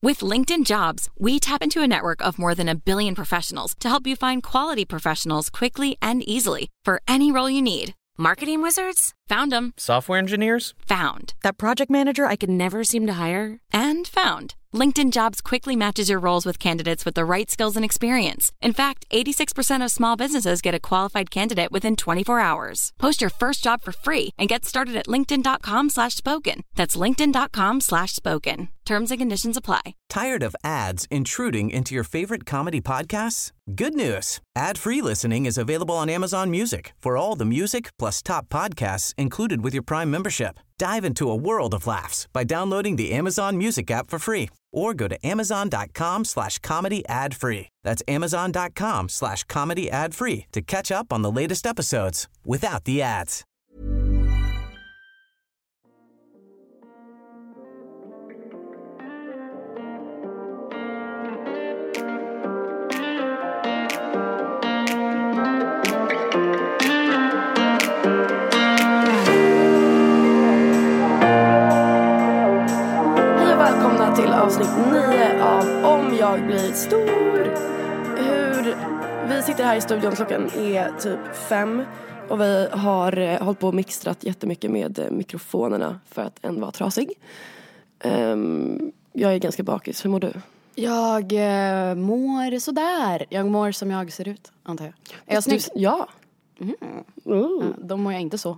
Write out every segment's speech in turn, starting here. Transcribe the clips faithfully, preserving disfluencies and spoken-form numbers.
With LinkedIn Jobs, we tap into a network of more than a billion professionals to help you find quality professionals quickly and easily for any role you need. Marketing wizards? Found them. Software engineers? Found. That project manager I could never seem to hire? And found. LinkedIn Jobs quickly matches your roles with candidates with the right skills and experience. In fact, eighty-six percent of small businesses get a qualified candidate within twenty-four hours. Post your first job for free and get started at linkedin.com slash spoken. That's linkedin.com slash spoken. Terms and conditions apply. Tired of ads intruding into your favorite comedy podcasts? Good news. Ad-free listening is available on Amazon Music for all the music plus top podcasts included with your Prime membership. Dive into a world of laughs by downloading the Amazon Music app for free or go to amazon.com slash comedy ad free. That's amazon.com slash comedy ad free to catch up on the latest episodes without the ads. Till avsnitt nio av Om jag blir stor. Hur vi sitter här i studion, klockan är typ fem och vi har eh, hållit på och mixtrat jättemycket med eh, mikrofonerna för att en var trasig. Um, jag är ganska bakis, hur mår du? Jag eh, mår sådär. Jag mår som jag ser ut, antar jag. Är jag snygg? Ja. Mm. Uh. Då mår jag inte så.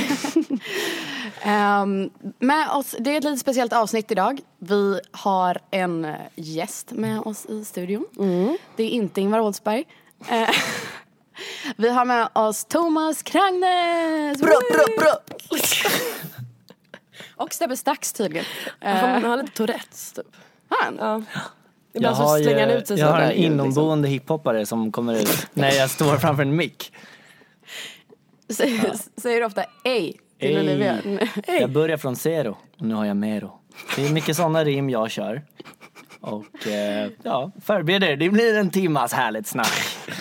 um, med oss, det är ett lite speciellt avsnitt idag. Vi har en gäst med oss i studion. Mm. Det är inte Ingvar Oldsberg. uh, Vi har med oss Thomas Krangnes. Bra, bra, bra. Och Stebbe Stax tydligen. uh, Han har lite Tourettes typ. Han? Ja. Jag har, ju, ut sig jag har en där, inomboende liksom. Hiphoppare som kommer ut när jag står framför en mick. Säger, ja. säger du ofta ej till Olivia? Ej. Jag börjar från zero och nu har jag mero. Det är mycket sådana rim jag kör. Och eh, ja, förbereder. Det blir en timmas härligt snack.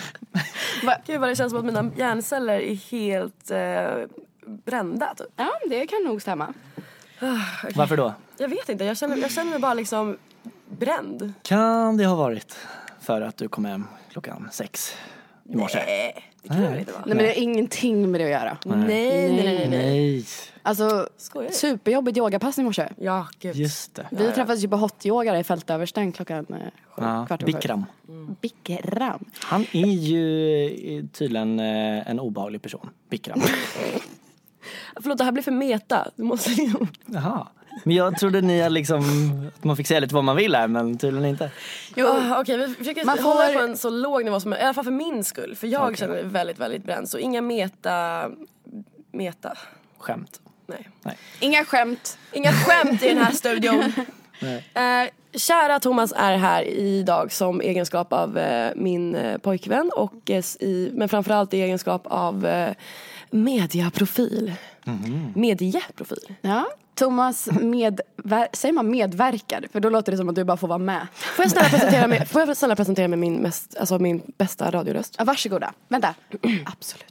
Gud vad det känns som att mina hjärnceller är helt eh, brända typ. Ja, det kan nog stämma. Okay. Varför då? Jag vet inte, jag känner, jag känner mig bara liksom bränd. Kan det ha varit för att du kom hem klockan sex i morse? Nej, det kan nej. inte vara. Nej, men det har ingenting med det att göra. Nej, nej, nej, nej. nej. Alltså, superjobbigt yogapass i morse. Ja, gud. Just det. Vi träffades ju på hot-yoga i Fältöversten klockan sju, ja, kvart Bikram. Mm. Bikram. Han är ju tydligen en obehaglig person. Bikram. Förlåt, det här blir för meta. Du måste liksom... Jaha. Men jag trodde ni är liksom att man fick säga lite vad man vill här, men tydligen inte. Jo, oh, okej, okay, vi försöker man hålla får... på en så låg nivå som i alla fall för min skull. För jag okay. känner mig väldigt, väldigt bränd. Så inga meta... Meta. Skämt. Nej. Nej. Inga skämt. Inga skämt i den här studion. Nej. Eh, kära Thomas är här idag som egenskap av eh, min eh, pojkvän. Och, eh, i, men framförallt i egenskap av eh, mediaprofil. Mm-hmm. Medieprofil. Ja. Thomas medver- säger man medverkar, för då låter det som att du bara får vara med. Får jag snälla presentera mig, får jag snälla presentera mig min, mest, alltså min bästa radioröst? Ja, varsågoda. Vänta. Absolut.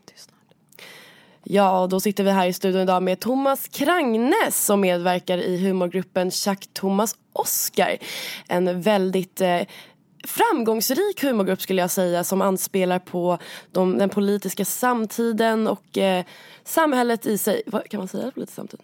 Ja, då sitter vi här i studion idag med Thomas Krangnes som medverkar i humorgruppen Chuck Thomas Oscar. En väldigt eh, framgångsrik humorgrupp skulle jag säga, som anspelar på de, den politiska samtiden och eh, samhället i sig. Vad kan man säga politisk samtid?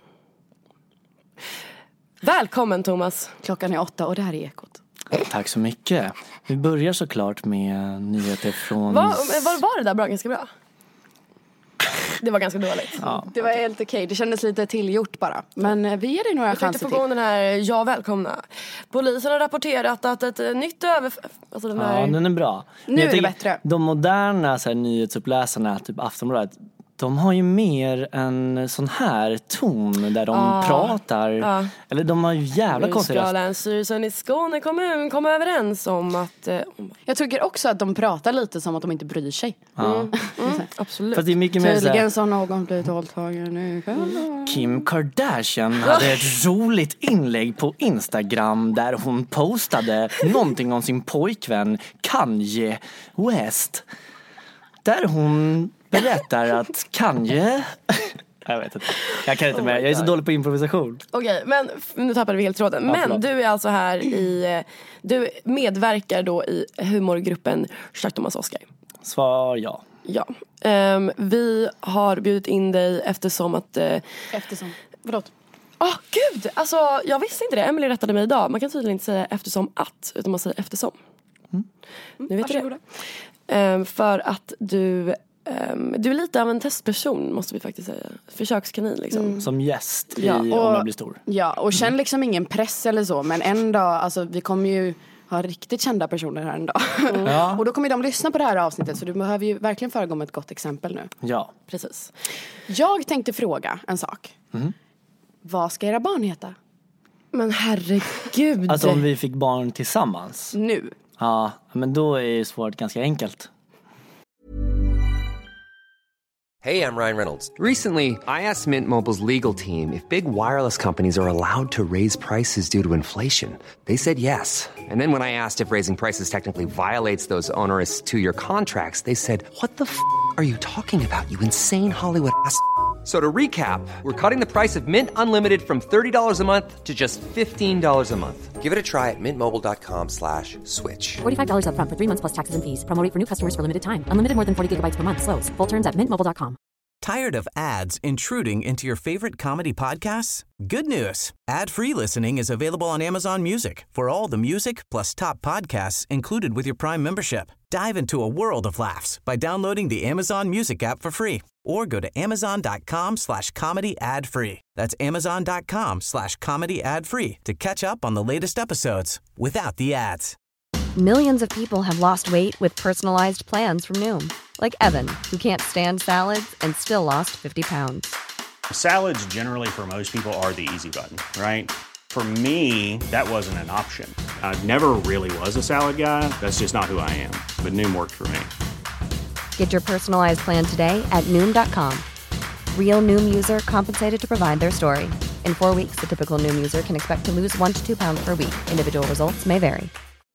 Välkommen Thomas. Klockan är åtta och det här är Ekot. Tack så mycket. Vi börjar såklart med nyheter från... Vad var, var det där bra, ganska bra? Det var ganska dåligt. Ja. Det var helt okej. Okay. Det kändes lite tillgjort bara. Men vi ger dig några chanser till. Jag tänkte få igång den här, ja välkomna. Polisen har rapporterat att ett nytt över... Alltså den här... Ja, den är bra. Nu är det bättre. De moderna så här, nyhetsuppläsarna, typ Aftonbladet, de har ju mer en sån här ton där de ah, pratar. Ah. Eller de har ju jävla konstiga röst. Länsstyrelsen i Skåne kommun kom överens om att... Eh, jag tycker också att de pratar lite som att de inte bryr sig. Ja. Mm. Mm. Absolut. För det är mycket mer tydligen så någon blivit våldtagen nu. Kim Kardashian hade ett roligt inlägg på Instagram där hon postade någonting om sin pojkvän Kanye West. Där hon berättar att Kanye Jag vet inte. Jag kan inte Oh med. Jag är så God. dålig på improvisation. Okej, okay, men nu tappade vi helt tråden. Ja, men förlåt. du är alltså här i, du medverkar då i humorgruppen Jacques Thomas Oscar. Svar ja. Ja, um, vi har bjudit in dig eftersom att... Uh, Eftersom, förlåt. Åh oh, gud, alltså jag visste inte det. Emily rättade mig idag. Man kan tydligen inte säga eftersom att, utan man säger eftersom. Mm. Nu vet du det. Um, för att du... Um, du är lite av en testperson, måste vi faktiskt säga. Försökskanin liksom. Mm. Som gäst i ja, och, Om jag blir stor. Ja, och känn liksom ingen press eller så. Men en dag, alltså vi kommer ju ha riktigt kända personer här en dag. Mm. Ja. Och då kommer de lyssna på det här avsnittet. Så du behöver ju verkligen föregå med ett gott exempel nu. Ja, precis. Jag tänkte fråga en sak. Mm. Vad ska era barn heta? Men herregud. Alltså om vi fick barn tillsammans. Nu. Ja, men då är det svårt ganska enkelt. Hey, I'm Ryan Reynolds. Recently, I asked Mint Mobile's legal team if big wireless companies are allowed to raise prices due to inflation. They said yes. And then when I asked if raising prices technically violates those onerous two-year contracts, they said, what the f*** are you talking about, you insane Hollywood ass f- So to recap, we're cutting the price of Mint Unlimited from thirty dollars a month to just fifteen dollars a month. Give it a try at mintmobile.com slash switch. forty-five dollars up front for three months plus taxes and fees. Promo rate for new customers for limited time. Unlimited more than forty gigabytes per month. Slows full terms at mint mobile dot com. Tired of ads intruding into your favorite comedy podcasts? Good news. Ad-free listening is available on Amazon Music for all the music plus top podcasts included with your Prime membership. Dive into a world of laughs by downloading the Amazon Music app for free or go to amazon.com slash comedy ad free. That's amazon.com slash comedy ad free to catch up on the latest episodes without the ads. Millions of people have lost weight with personalized plans from Noom. Like Evan, who can't stand salads and still lost fifty pounds. Salads generally for most people are the easy button, right? For me, that wasn't an option. I never really was a salad guy. That's just not who I am. But Noom worked for me. Get your personalized plan today at Noom dot com. Real Noom user compensated to provide their story. In four weeks, the typical Noom user can expect to lose one to two pounds per week. Individual results may vary.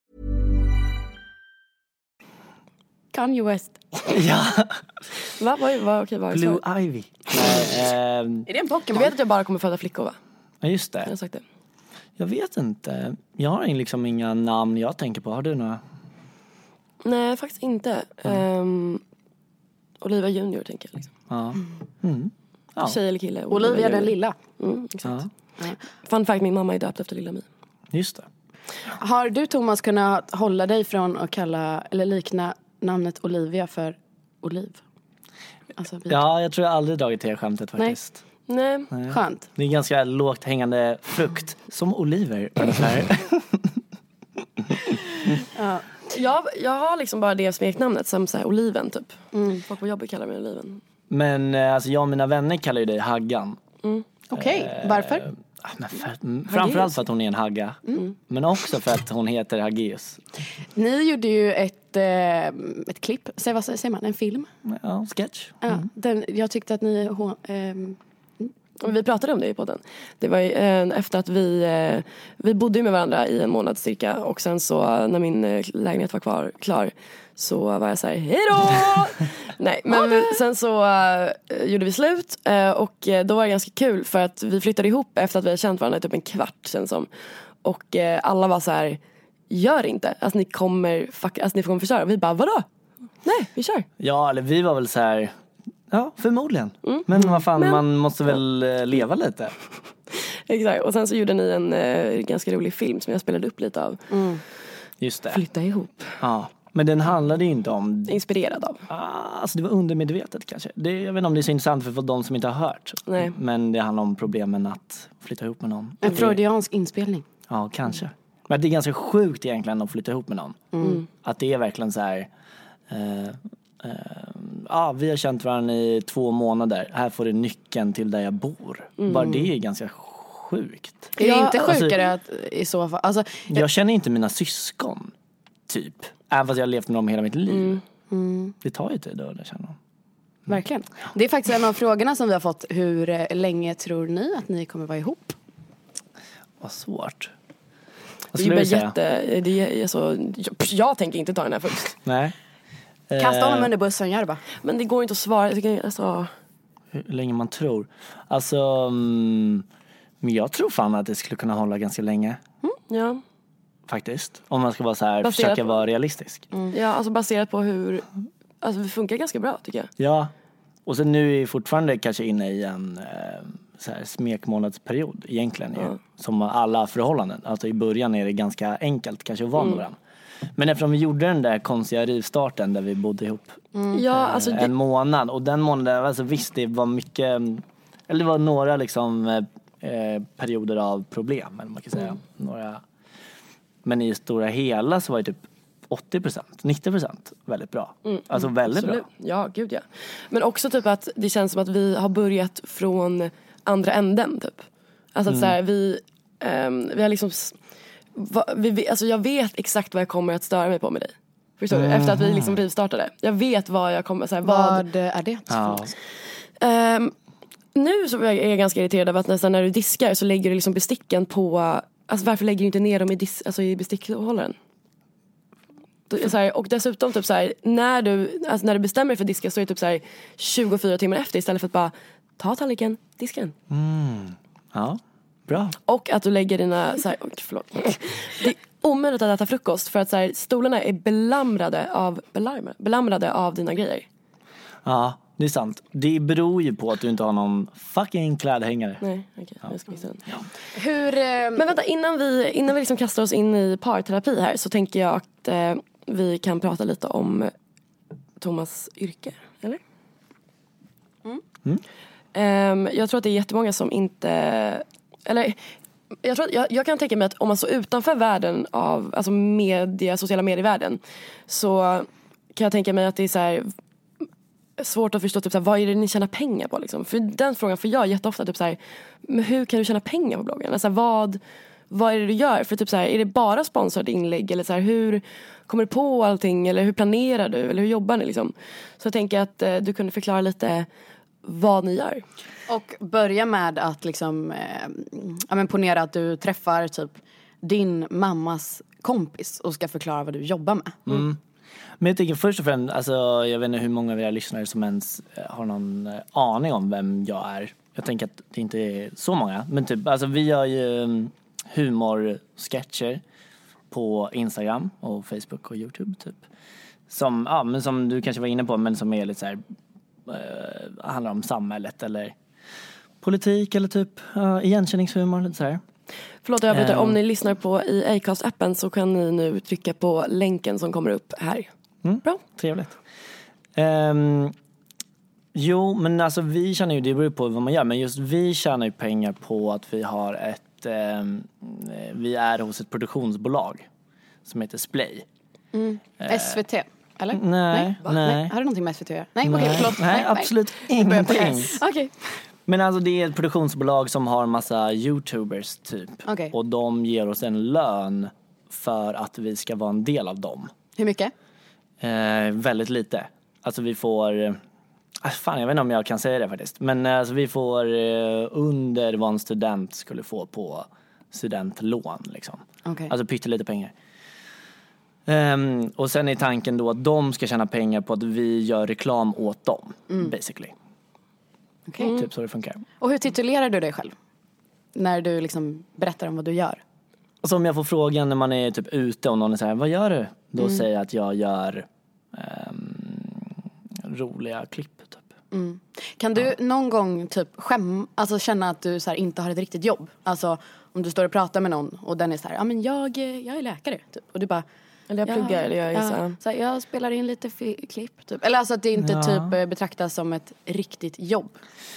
Kanye West. Ja. Va? Vad, vad, okej, vad Blue Ivy. Nej, ähm, är det en Pokémon? Du vet att jag bara kommer föda flickor, va? Ja, just det. Jag har sagt det. Jag vet inte. Jag har liksom inga namn jag tänker på. Har du några? Nej, faktiskt inte. Mm. Um, Olivia Junior tänker jag liksom. Ja. Mm. Ja. Tjej eller kille. Olivia, Olivia den lilla. Mm, exakt. Ja. Fun fact, min mamma är döpt efter Lilla Mi. Just det. Har du, Thomas, kunnat hålla dig från att kalla eller likna namnet Olivia för Oliv? Alltså, ja, jag tror jag aldrig dragit till skämtet faktiskt. Nej. Nej. Skönt. Det är ganska lågt hängande frukt. Som oliver ungefär. Ja. Jag, jag har liksom bara det smeknamnet som så här, Oliven typ. Mm. Folk på jobbet kallar mig Oliven. Men alltså, jag och mina vänner kallar ju dig Haggan. Mm. Okej, okay. eh, varför? Men för, framförallt för att hon är en hagga. Mm. Men också för att hon heter Haggeus. Ni gjorde ju ett, eh, ett klipp. Säg, vad säger man? En film? Ja, sketch. Ja, mm. den, jag tyckte att ni... Eh, Vi pratade om det i podden. Det var eh, efter att vi eh, Vi bodde med varandra i en månad cirka. Och sen så när min eh, lägenhet var kvar, klar, så var jag så här, hejdå! Nej, men vi, sen så uh, gjorde vi slut. uh, Och uh, då var det ganska kul. För att vi flyttade ihop efter att vi hade känt varandra i typ en kvart sen som. Och uh, alla var så här, gör inte. Alltså ni kommer, fuck, alltså ni får komma förstöra. Och vi bara, vadå? Nej, vi kör. Ja, eller vi var väl så här. Ja, förmodligen. Mm. Men vad fan, men, man måste väl uh, leva lite. Exakt, och sen så gjorde ni en uh, ganska rolig film som jag spelade upp lite av. Mm. Just det. Flytta ihop. Ja. Men den handlade ju inte om... Inspirerad av. Ah, alltså det var undermedvetet kanske. Det, jag vet inte om det är så intressant för, för de som inte har hört. Nej. Men det handlar om problemen att flytta ihop med någon. En freudiansk inspelning. Ja, kanske. Men det är ganska sjukt egentligen att flytta ihop med någon. Mm. Att det är verkligen så här... Uh, uh, ja, vi har känt varandra i två månader. Här får du nyckeln till där jag bor. Mm. Bara det är ganska sjukt. Är det inte sjukare alltså, att i så fall... Alltså, jag, jag känner inte mina syskon, typ. Även fast jag har levt med dem hela mitt liv. Mm. Mm. Det tar ju tid att känna dem. Mm. Verkligen. Det är faktiskt en av frågorna som vi har fått. Hur länge tror ni att ni kommer vara ihop? Vad svårt. Vad det är ju jätte... Det är så, jag, jag tänker inte ta den här först. Nej. Kasta honom under bussen, gör det bara. Men det går inte att svara. Jag tycker, alltså... hur länge man tror. Alltså, mm, men jag tror fan att det skulle kunna hålla ganska länge. Mm, ja. Faktiskt. Om man ska vara så här, baserat försöka på, vara realistisk. Mm. Ja, alltså baserat på hur... Alltså det funkar ganska bra tycker jag. Ja. Och sen nu är vi fortfarande kanske inne i en eh, så här smekmånadsperiod egentligen. Mm. Ju, som alla förhållanden. Alltså i början är det ganska enkelt kanske att vara med mm. varandra. Men eftersom vi gjorde den där konstiga rivstarten där vi bodde ihop mm. ja, alltså eh, det... en månad. Och den månaden, alltså visst det var mycket, eller det var några liksom eh, perioder av problem. Eller man kan säga. Mm. Några, men i stora hela så var det typ åttio procent, nittio procent väldigt bra. Mm. Alltså väldigt absolut. Bra. Ja, gud ja. Men också typ att det känns som att vi har börjat från andra änden typ. Alltså att mm. så här, vi, um, vi har liksom... Va, vi, alltså jag vet exakt vad jag kommer att störa mig på med dig. Förstår mm. du? Efter att vi liksom rivstartade. Jag vet vad jag kommer... Så här, vad, vad är det? Ja. Um, nu så är jag ganska irriterad av att nästan när du diskar så lägger du liksom besticken på... Alltså varför lägger du inte ner dem i, dis, alltså i bestickhållaren? Så här, och dessutom typ så här, när du alltså när du bestämmer dig för diska så är det typ så här tjugofyra timmar efter istället för att bara ta tallriken, diska den. Mm. Ja, bra. Och att du lägger dina så här, oh, förlåt. Det är omöjligt att äta frukost för att så här, stolarna är belamrade av belarmade, belamrade av dina grejer. Ja, det är sant. Det beror ju på att du inte har någon fucking klädhängare. Nej, okej. Okay. Ja. Jag ska visa den. Ja. Hur, eh... Men vänta, innan vi, innan vi liksom kastar oss in i parterapi här så tänker jag att eh, vi kan prata lite om Thomas yrke, eller? Mm. Mm. Um, jag tror att det är jättemånga som inte... Eller... Jag, tror att, jag, jag kan tänka mig att om man står utanför världen av alltså media, sociala medievärlden så kan jag tänka mig att det är så här... svårt att förstå typ, så här, vad är det ni tjänar pengar på liksom? För den frågan får jag jätteofta typ, så här, men hur kan du tjäna pengar på bloggen? Alltså, vad, vad är det du gör? För typ, så här, är det bara sponsrade inlägg? Eller så här, hur kommer du på allting? Eller hur planerar du? Eller hur jobbar ni liksom? Så jag tänker att eh, du kunde förklara lite vad ni gör. Och börja med att liksom eh, ja, men ponera att du träffar typ din mammas kompis och ska förklara vad du jobbar med. Mm. Mm. Men jag tänker först och främst, alltså, jag vet inte hur många av era lyssnare som ens har någon aning om vem jag är. Jag tänker att det inte är så många. Men typ, alltså vi gör ju humorsketcher på Instagram och Facebook och YouTube typ. Som, ja, men som du kanske var inne på, men som är lite så här, äh, handlar om samhället eller politik eller typ äh, igenkänningshumor, lite så här. Förlåt, jag avbryter. Um, om ni lyssnar på i Acast-appen så kan ni nu trycka på länken som kommer upp här. Mm, bra. Trevligt. Um, jo, men alltså vi tjänar ju, det beror på vad man gör, men just vi tjänar ju pengar på att vi har ett, um, vi är hos ett produktionsbolag som heter Splay. Mm. Uh, S V T, eller? Nej, nej. nej. Har det någonting med S V T att göra? Nej, okej, okay, förlåt. Nej, nej absolut nej. ingenting. Okej. Okay. Men alltså det är ett produktionsbolag som har en massa YouTubers typ. Okay. Och de ger oss en lön för att vi ska vara en del av dem. Hur mycket? Eh, väldigt lite. Alltså vi får... Eh, fan, jag vet inte om jag kan säga det faktiskt. Men eh, alltså vi får eh, under vad en student skulle få på studentlån liksom. Okay. Alltså pyttelite pengar. Um, och sen är tanken då att de ska tjäna pengar på att vi gör reklam åt dem. Mm. Basically. Okay. Mm. Typ så det funkar. Och hur titulerar du dig själv? När du liksom berättar om vad du gör? Alltså om jag får frågan när man är typ ute och någon är så här, vad gör du? Då Mm. säger jag att jag gör um, roliga klipp typ. Mm. Kan du ja. någon gång typ skäm, alltså känna att du så här, inte har ett riktigt jobb? Alltså om du står och pratar med någon och den är så här, ja men jag, jag är läkare typ. Och du bara, eller jag pluggar, ja, eller jag är ja, så här. så här, jag spelar in lite fi- klipp typ. Eller alltså att det inte ja. typ betraktas som ett riktigt jobb.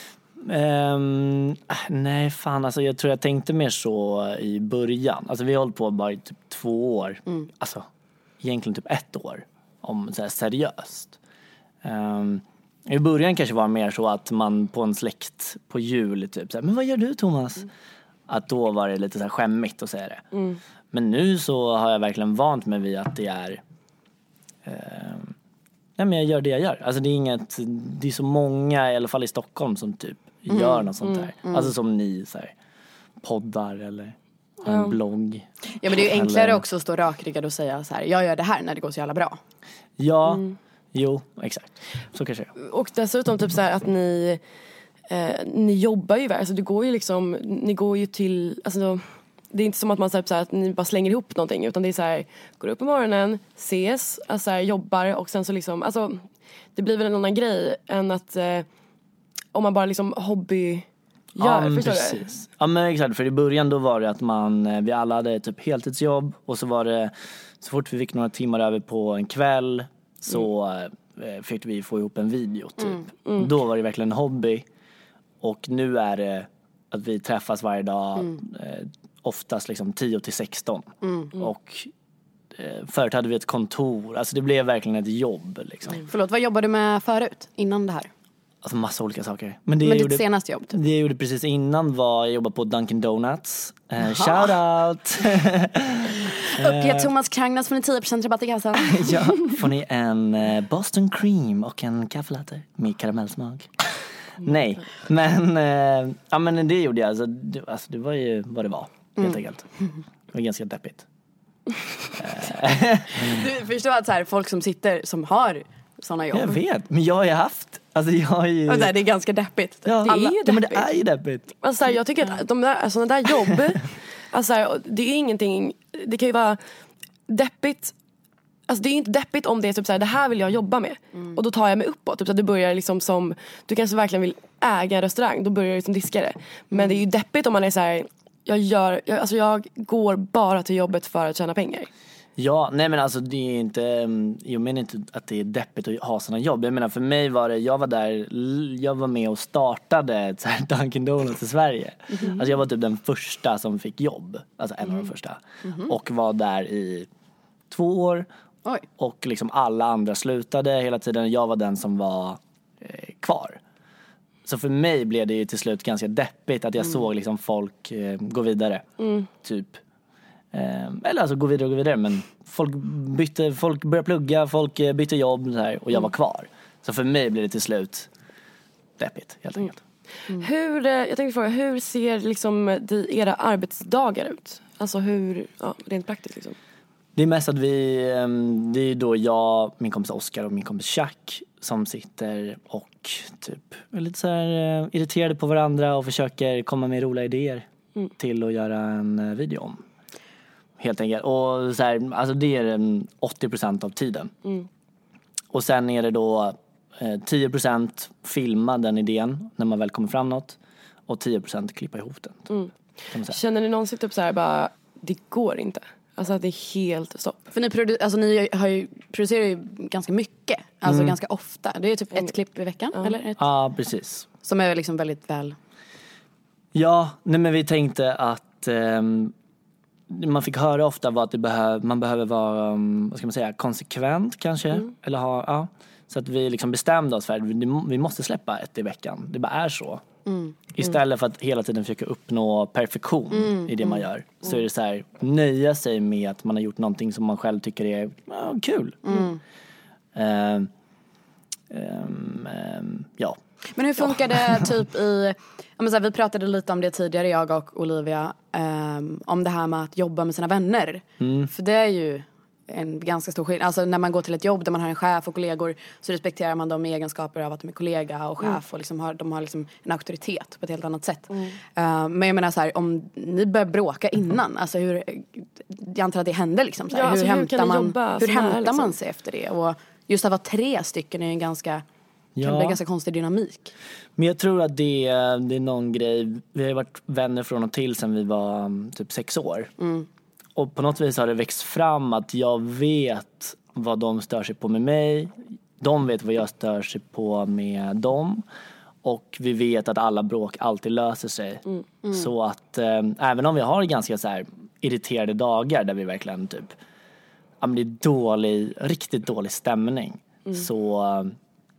Um, nej fan, alltså jag tror jag tänkte mer så i början. Alltså vi har hållit på bara i typ två år. Mm. Alltså egentligen typ ett år. Om så här seriöst. Um, I början kanske var det mer så att man på en släkt på jul typ så här, men vad gör du Thomas? Mm. Att då var det lite så här skämmigt att säga det. Mm. Men nu så har jag verkligen vant mig vid att det är eh, nej men jag gör det jag gör. Alltså det är inget, det är så många i alla fall i Stockholm som typ mm. gör något sånt där. Mm. Mm. Alltså som ni så här, poddar eller har en ja. blogg. Ja men det är ju enklare eller... också att stå rakryggad och säga så här, jag gör det här när det går så jävla bra. Ja, mm. jo, exakt. Så kanske jag. Och dessutom typ så här att ni eh, ni jobbar ju, alltså det går ju liksom, ni går ju till, alltså det är inte som att man så här, att ni bara slänger ihop någonting, utan det är så här, går upp på morgonen, ses, alltså så här, jobbar och sen så liksom, alltså det blir väl en annan grej än att eh, om man bara liksom hobby gör, ja, förstår precis. du? Ja men exakt, för i början då var det att man, vi alla hade typ heltidsjobb och så var det, så fort vi fick några timmar över på en kväll så mm. fick vi få ihop en video typ. Mm. Mm. Då var det verkligen en hobby. Och nu är det att vi träffas varje dag, mm. eh, oftast liksom tio till sexton. Mm. Och eh, förut hade vi ett kontor, alltså det blev verkligen ett jobb liksom. Mm. Förlåt, vad jobbade du med förut, innan det här? Alltså massa olika saker. Men, det Men ditt gjorde, senaste jobb? Typ. Det jag gjorde precis innan var att jobba på Dunkin' Donuts. Eh, shout out! Uppge Thomas Krangnes får ni tio procent rabatt i kassan. Ja, får ni en eh, Boston Cream och en kaffelatte med karamellsmak. Mm. Nej, men, eh, ja, men det gjorde jag. Alltså det, alltså, det var ju vad det var, helt mm. enkelt. Det var ganska deppigt. Du förstår att så här, folk som sitter, som har såna jobb. Jag vet, men jag har ju haft. Alltså jag har ju... Och det är ganska deppigt. Ja, det är ju deppigt. Men det är ju deppigt. Alltså, här, jag tycker att de där, sådana där jobb, alltså, här, det är ingenting, det kan ju vara deppigt. Alltså det är inte deppigt om det är typ så här, det här vill jag jobba med. Mm. Och då tar jag mig uppåt. Typ så att du börjar liksom som, du kanske verkligen vill äga en restaurang, då börjar du som diskare. Men mm. det är ju deppigt om man är så här, jag gör, jag, alltså jag går bara till jobbet för att tjäna pengar. Ja, nej men alltså det är inte, jag menar inte att det är deppigt att ha sådana jobb. Jag menar för mig var det, jag var där, jag var med och startade så här Dunkin' Donuts i Sverige. Mm-hmm. Alltså jag var typ den första som fick jobb, alltså en mm. av de första. Mm-hmm. Och var där i två år. Oj. Och liksom alla andra slutade hela tiden, jag var den som var eh, kvar. Så för mig blev det ju till slut ganska deppigt att jag mm. såg liksom folk eh, gå vidare. Mm. Typ. Eller alltså gå vidare och gå vidare. Men folk bytte, folk började plugga, folk bytte jobb så här, och jag var kvar. Så för mig blev det till slut deppigt, helt enkelt. Mm. Hur, jag tänkte fråga, hur ser liksom de, era arbetsdagar ut? Alltså hur, ja, rent praktiskt liksom. Det är mest att vi, det är då jag, min kompis Oskar och min kompis Jack som sitter och typ är lite så här irriterade på varandra och försöker komma med roliga idéer mm. till att göra en video om. Helt enkelt. Och så här, alltså det är åttio procent av tiden. Mm. Och sen är det då eh, tio procent filma den idén när man väl kommer fram något. Och tio procent klippa ihop den. Mm. Känner ni någonsin typ så här bara, det går inte? Alltså att det är helt stopp. För ni, produ- alltså, ni har ju, producerar ju ganska mycket. Alltså mm. ganska ofta. Det är typ ett klipp i veckan, mm. eller? Ett, ja, precis. Som är liksom väldigt väl... Ja, nej men vi tänkte att... Ehm, man fick höra ofta var att det behöv, man behöver vara, um, vad ska man säga, konsekvent kanske. Mm. Eller ha, ja. Så att vi liksom bestämde oss för att vi, vi måste släppa ett i veckan. Det bara är så. Mm. Istället för att hela tiden försöka uppnå perfektion mm. i det man gör. Så mm. är det så här, nöja sig med att man har gjort någonting som man själv tycker är ja, kul. Mm. Uh, um, um, ja. Men hur funkar det typ i... Men så här, vi pratade lite om det tidigare, jag och Olivia, um, om det här med att jobba med sina vänner. Mm. För det är ju en ganska stor skillnad. Alltså när man går till ett jobb där man har en chef och kollegor, så respekterar man dem i egenskaper av att de är kollega och chef. Mm. Och liksom har, de har liksom en auktoritet på ett helt annat sätt. Mm. Uh, men jag menar så här, om ni börjar bråka innan, alltså hur, jag antar att det händer liksom. Så här, ja, hur alltså, hämtar, hur man, hur hämtar liksom? man sig efter det? Och just att vara tre stycken är en ganska... Ja. Det blir ganska konstig dynamik. Men jag tror att det är, det är någon grej. Vi har varit vänner från och till sedan vi var um, typ sex år. Mm. Och på något vis har det växt fram att jag vet vad de stör sig på med mig. De vet vad jag stör sig på med dem. Och vi vet att alla bråk alltid löser sig. Mm. Mm. Så att um, även om vi har ganska så här irriterade dagar där vi verkligen typ, ja men det är dålig, riktigt dålig stämning. Mm. Så... Um,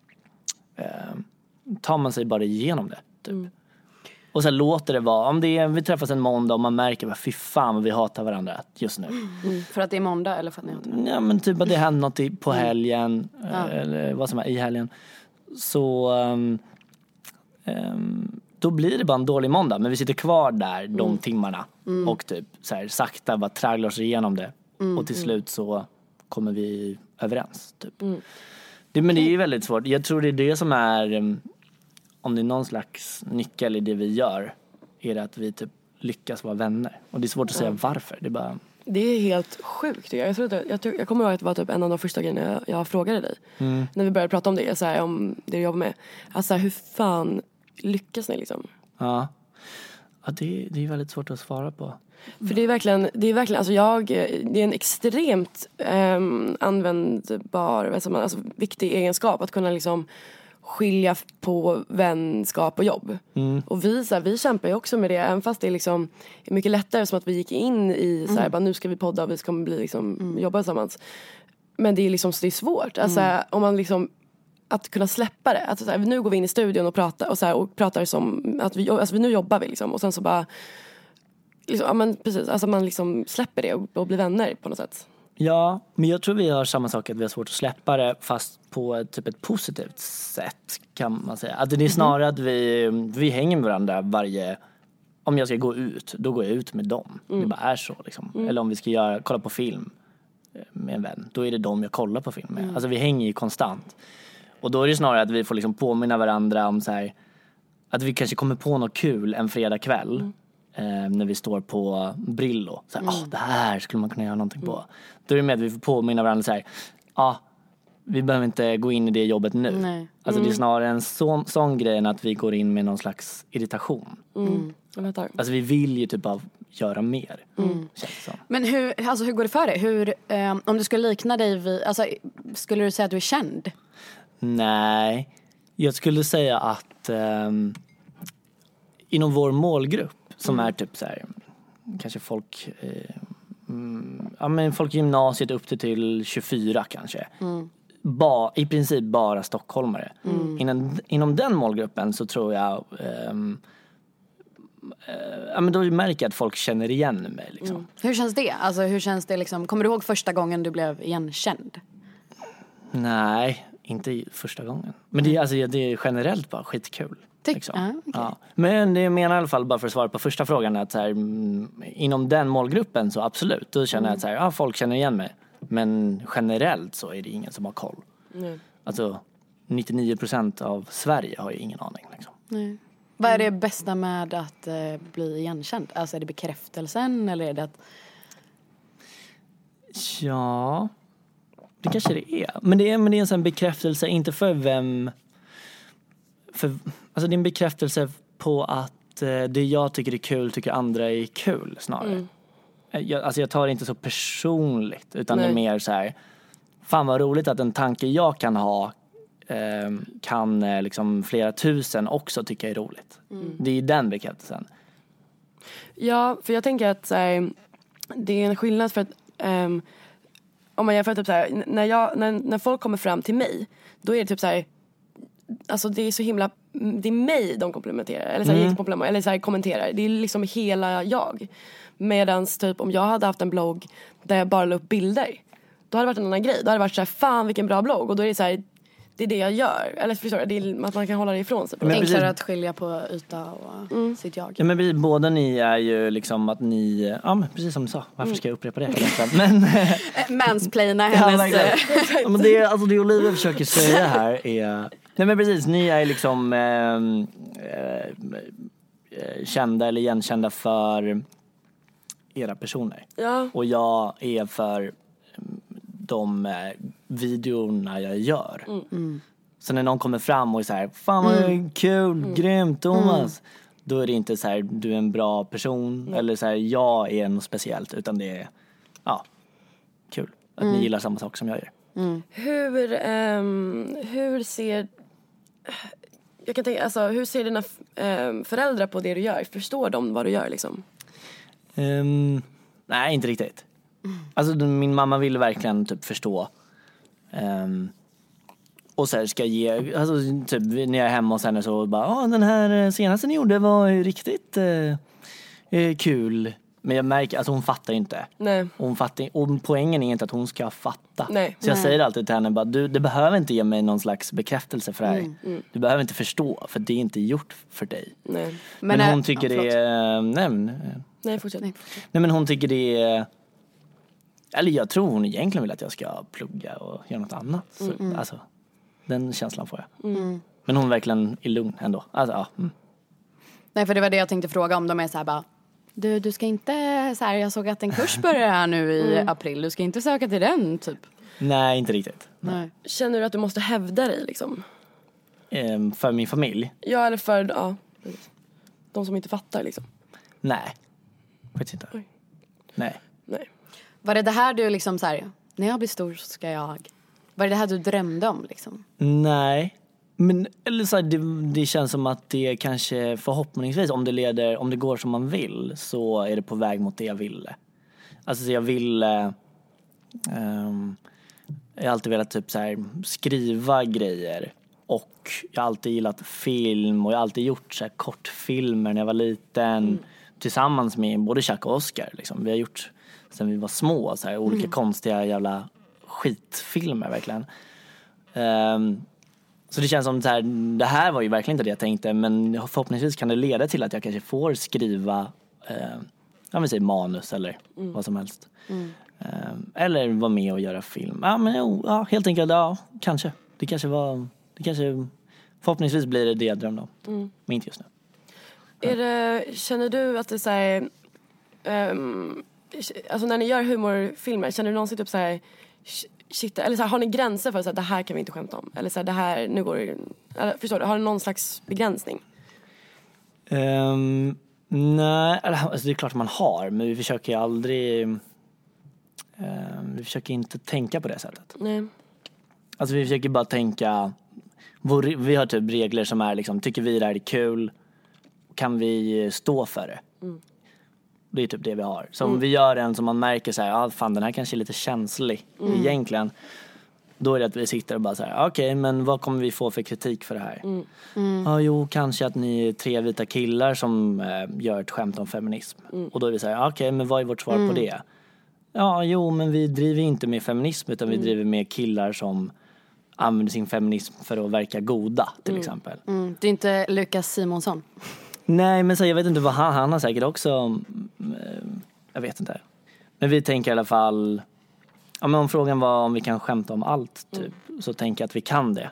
tar man sig bara igenom det typ. Mm. Och så låter det vara, om det är, vi träffas en måndag och man märker att fy fan vad vi hatar varandra just nu. Mm. För att det är måndag eller för att ni hatar varandra? Ja men typ att det händer något i, på helgen mm. eller vad som är i helgen. Så um, um, då blir det bara en dålig måndag, men vi sitter kvar där de mm. timmarna mm. och typ så här, sakta bara tragglar oss igenom det. Mm. Och till slut så kommer vi överens typ. Mm. Det, men det är ju väldigt svårt. Jag tror det är det som är, om det är någon slags nyckel i det vi gör, är det att vi typ lyckas vara vänner. Och det är svårt att säga varför. Det är bara... Det är helt sjukt. Jag, tror att, jag, tror, jag kommer ihåg att det var typ en av de första grejerna jag, jag frågade dig. Mm. När vi började prata om det, så här, om det du jobbar med. Alltså hur fan lyckas ni liksom? Ja, ja det, det är väldigt svårt att svara på. För det är verkligen, det är verkligen, alltså jag, det är en extremt um, användbar, alltså viktig egenskap att kunna liksom skilja på vänskap och jobb. Mm. Och vi, så här, vi kämpar ju också med det, även fast det är liksom är mycket lättare, som att vi gick in i så här, mm. bara, nu ska vi podda och vi ska bli liksom, mm. jobba tillsammans. Men det är liksom, det är svårt. Alltså, mm. om man liksom, att kunna släppa det. Att, så här, nu går vi in i studion och pratar och, så här, och pratar som att vi, alltså, nu jobbar vi liksom, och sen så bara liksom, ja, men precis, alltså man liksom släpper det och, och blir vänner på något sätt. Ja, men jag tror vi har samma sak, att vi har svårt att släppa det, fast på ett, typ ett positivt sätt kan man säga. Att det är snarare mm. att vi, vi hänger med varandra varje... Om jag ska gå ut, då går jag ut med dem. Mm. Det bara är så liksom. Mm. Eller om vi ska göra, kolla på film med en vän, då är det dem jag kollar på film med. Mm. Alltså vi hänger ju konstant. Och då är det snarare att vi får liksom påminna varandra om så här, att vi kanske kommer på något kul en fredag kväll. Mm. Eh, när vi står på Brillo. Så här, mm. oh, det här skulle man kunna göra någonting på. Mm. Då är det med att vi får påminna varandra så här, ja, ah, vi behöver inte gå in i det jobbet nu. Nej. Alltså mm. det är snarare en sån, sån grej än att vi går in med någon slags irritation. Mm. Alltså vi vill ju typ av göra mer. Mm. Men hur, alltså hur går det för dig? Hur, eh, om du skulle likna dig vid, alltså, skulle du säga att du är känd? Nej, jag skulle säga att eh, inom vår målgrupp, som mm. är typ så här, kanske folk eh, mm, ja men folk i gymnasiet upp till, till tjugofyra kanske. Mm. Ba, i princip bara stockholmare. Mm. Inom, inom den målgruppen så tror jag um, uh, ja men då märker jag att folk känner igen mig liksom. Mm. Hur känns det? Alltså hur känns det liksom? Kommer du ihåg första gången du blev igenkänd? Nej, inte första gången. Men det, alltså, det är generellt bara skitkul. Liksom. Ah, okay. Ja. Men det menar i alla fall, bara för att svara på första frågan, att så här, mm, inom den målgruppen så absolut, då känner mm. jag att så här, ja, folk känner igen mig. Men generellt så är det ingen som har koll. Mm. Alltså nittionio procent av Sverige har ju ingen aning liksom. Mm. Vad är det bästa med att eh, bli igenkänd? Alltså är det bekräftelsen eller är det att... Ja, det kanske det är. Men det är, men det är en sån bekräftelse, inte för vem... För, alltså det är en bekräftelse på att eh, det jag tycker är kul tycker andra är kul snarare. Mm. Jag, alltså jag tar det inte så personligt, utan Nej. det är mer så här, fan vad roligt att en tanke jag kan ha eh, kan eh, liksom flera tusen också tycka är roligt. Mm. Det är den bekräftelsen. Ja, för jag tänker att så här, det är en skillnad för att um, om man jämför typ så här, när, jag, när, när folk kommer fram till mig, då är det typ så här, alltså det är så himla, det är mig de komplimenterar eller så här, mm. komplimenterar, eller så här, kommenterar. Det är liksom hela jag. Medans typ om jag hade haft en blogg där jag bara la upp bilder, då hade det varit en annan grej. Då hade det varit så här, fan vilken bra blogg. Och då är det så här, det är det jag gör. Eller förstår du, det är att man kan hålla det ifrån sig. Men enklare precis. Att skilja på yta och mm. sitt jag. Ja men precis, båda ni är ju liksom att ni, ja men precis som du sa, varför ska jag upprepa det? Men mansplaina hennes. Ja, men det, alltså det Olivia försöker säga här är, nej men precis, ni är liksom eh, eh, kända eller igenkända för era personer. Ja. Och jag är för de eh, videorna jag gör. Mm. Mm. Så när någon kommer fram och är så här, fan vad mm. kul, mm. grymt Thomas. Mm. Då är det inte så här, du är en bra person. Mm. Eller så här, jag är något speciellt. Utan det är, ja, kul. Att mm. ni gillar samma sak som jag gör. Mm. Hur, um, hur ser... Jag kan tänka, alltså, hur ser dina um, föräldrar på det du gör? Förstår de vad du gör liksom? Um, nej, inte riktigt. Mm. Alltså min mamma vill verkligen typ förstå. Um, och så här ska ge, alltså typ när jag är hemma och sen så bara, ja den här senaste ni gjorde var ju riktigt uh, kul. Men jag märker, alltså hon fattar inte. Nej. Hon fattar, och poängen är inte att hon ska fatta. Nej. Så jag Nej. säger alltid till henne bara, du, du behöver inte ge mig någon slags bekräftelse för det här. Mm, mm. Du behöver inte förstå, för det är inte gjort för dig. Nej. Men, men hon tycker ja, det är... Nej, men, Nej, fortsätt. Nej, fortsätt. Nej, men hon tycker det är... Eller jag tror hon egentligen vill att jag ska plugga och göra något annat. Så, mm, mm. Alltså, den känslan får jag. Mm. Men hon verkligen är lugn ändå. Alltså, ja. Mm. Nej, för det var det jag tänkte fråga om. De är så här bara, du, du ska inte så här, jag såg att en kurs börjar här nu i mm. april. Du ska inte söka till den, typ. Nej, inte riktigt. Nej. Känner du att du måste hävda dig liksom? Ehm, för min familj? Ja, eller för ja, de som inte fattar liksom. Nej, faktiskt inte. Oj. Nej. Nej. Var det det här du liksom så här, när jag blir stor så ska jag... Var det det här du drömde om liksom? Nej. Men eller så här, det, det känns som att det kanske förhoppningsvis, om det leder, om det går som man vill, så är det på väg mot det jag ville. Alltså så jag ville um, jag har alltid velat typ så här, skriva grejer, och jag har alltid gillat film, och jag har alltid gjort så här kortfilmer när jag var liten mm. tillsammans med både Chuck och Oscar liksom. Vi har gjort sen vi var små så här, olika mm. konstiga jävla skitfilmer verkligen. Um, Så det känns som så här, det här var ju verkligen inte det jag tänkte, men förhoppningsvis kan det leda till att jag kanske får skriva eh, jag vill säga manus eller mm. vad som helst. Mm. Eh, eller vara med och göra film. Ja, men jo, ja, helt enkelt, ja, kanske. Det kanske var, det kanske, förhoppningsvis blir det det jag drömde om. Mm. Men inte just nu. Är det, känner du att det är så här, um, alltså när ni gör humorfilmer, känner du någonsin typ så här, shit, eller så här, har ni gränser för att det här kan vi inte skämta om? Eller så här, det här, nu går det, eller, förstår du, har du någon slags begränsning? Um, nej, alltså det är klart man har, men vi försöker aldrig um, vi försöker inte tänka på det sättet. Nej. Alltså vi försöker bara tänka, vår, vi har typ regler som är liksom, tycker vi det här är kul, kan vi stå för det? Mm. Det är typ det vi har. Så om mm. vi gör en som man märker så här, ah, fan den här kanske är lite känslig mm. egentligen. Då är det att vi sitter och bara så här, okej, okay, men vad kommer vi få för kritik för det här? Mm. Mm. Ja, jo, kanske att ni är tre vita killar som eh, gör ett skämt om feminism. Mm. Och då är vi så här, okej, okay, men vad är vårt svar mm. på det? Ja, jo, men vi driver inte med feminism, utan mm. vi driver med killar som använder sin feminism för att verka goda, till mm. exempel. Mm. Det är inte Lukas Simonsson. Nej, men så jag vet inte vad han, han har säkert också, jag vet inte. Men vi tänker i alla fall, ja, men om frågan var om vi kan skämta om allt typ, mm. så tänker jag att vi kan det.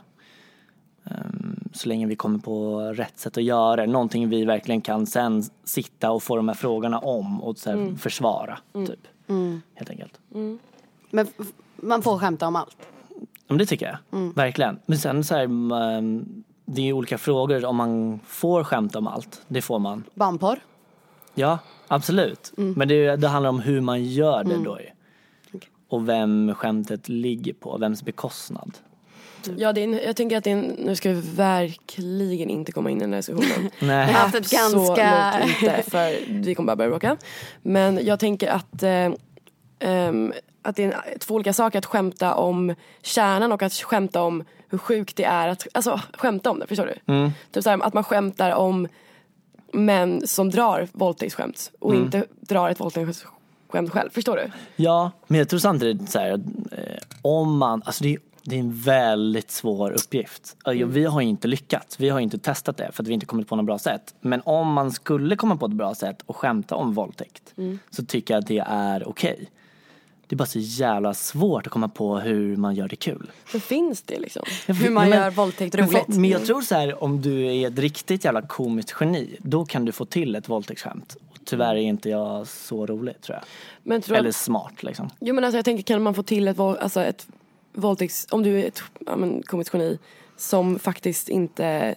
Um, så länge vi kommer på rätt sätt att göra det. Någonting vi verkligen kan sen sitta och få de här frågorna om och så här, mm. försvara mm. typ. Mm. Helt enkelt. Mm. Men f- man får skämta om allt. Men det tycker jag, mm. verkligen. Men sen så här, um, det är ju olika frågor om man får skämta om allt. Det får man. Barnporr? Ja, absolut. Mm. Men det, det handlar om hur man gör det mm. då. Okay. Och vem skämtet ligger på. Vems bekostnad. Mm. Ja, det är, jag tänker att det är, nu ska vi verkligen inte komma in i den här diskussionen. Nej. Jag har haft ett ganska... Så långt inte, för vi kommer bara börja bråka. Men jag tänker att... Eh, um, att det är två olika saker att skämta om kärnan och att skämta om hur sjukt det är att, alltså skämta om det, förstår du? Mm. Typ så här, att man skämtar om män som drar våldtäktsskämt och mm. inte drar ett våldtäktsskämt själv, förstår du? Ja, men jag tror samtidigt så här, eh, om man, alltså det är, det är en väldigt svår uppgift. Mm. Vi har ju inte lyckats, vi har ju inte testat det för att vi inte kommit på något bra sätt. Men om man skulle komma på ett bra sätt och skämta om våldtäkt mm. så tycker jag att det är okej. Okay. Det är bara så jävla svårt att komma på hur man gör det kul. Hur finns det liksom? Hur man men, gör våldtäkt roligt. Men jag tror så här, om du är ett riktigt jävla komiskt geni, då kan du få till ett våldtäktsskämt. Och tyvärr är inte jag så rolig, tror jag. Men tror Eller jag... smart, liksom. Jo, men alltså jag tänker, kan man få till ett, alltså ett våldtäkts... Om du är ett ja, men, komiskt geni som faktiskt inte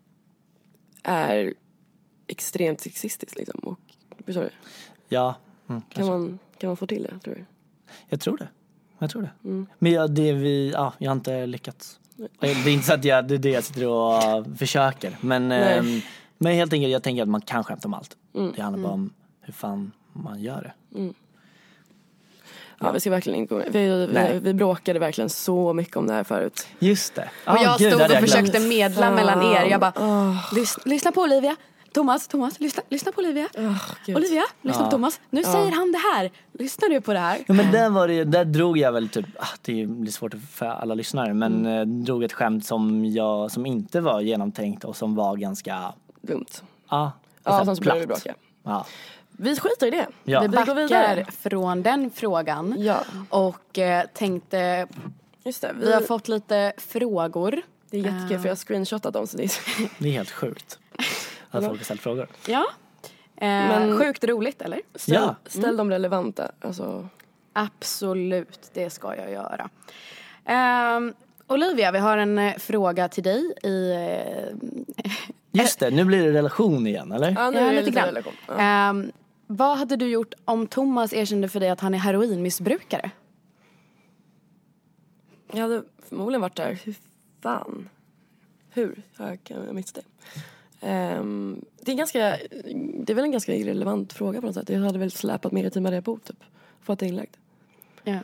är extremt sexistisk, liksom. Och, förstår du? Ja. Mm, kan, man, kan man få till det, tror du? Jag tror det. Jag tror det. Mm. Men jag, det vi, ja, jag har inte lyckats. Det är inte så att jag, det är det jag sitter och försöker. Men, eh, men helt enkelt, jag tänker att man kan skämta om allt. Mm. Det handlar mm. bara om hur fan man gör det. Mm. Ja, ja, vi ska verkligen inte gå. Vi, vi, vi bråkade verkligen så mycket om det här förut. Just det. Och oh, jag Gud, stod och försökte medla fan. mellan er. Jag bara, oh. lys, lyssna på Olivia. Thomas, Thomas, lyssna, lyssna på Olivia. Oh, Olivia, lyssna ja. på Thomas. Nu ja. säger han det här. Lyssnar du på det här? Ja, men där, var det, där drog jag väl typ, ah, det blir svårt för alla lyssnare, men mm. eh, drog ett skämt som, jag, som inte var genomtänkt och som var ganska... dumt. Ja, ja som skulle vi bråka. Ja. Vi skiter i det. Ja. Vi backar från den frågan. Ja. Och eh, tänkte... Just det, vi... vi har fått lite frågor Det är jättekul för jag har screenshotat dem så det är... Det är helt sjukt att folk har ställt frågor. Ja. Eh, Men sjukt roligt, eller? Ställ, Ja. ställ mm. dem relevanta. Alltså. Absolut, det ska jag göra. Eh, Olivia, vi har en eh, fråga till dig i... Eh, Just det, nu blir det relation igen, eller? Ja, nu ja, är det lite lite grann. relation. Ja. Eh, vad hade du gjort om Thomas erkände för dig att han är heroinmissbrukare? Jag hade förmodligen varit där. Hur fan? Hur? Jag kan missa det. Um, det är ganska det är väl en ganska irrelevant fråga på något sätt. Jag hade väl släpat mer tid med det på typ. Fått det inlagt. Ja.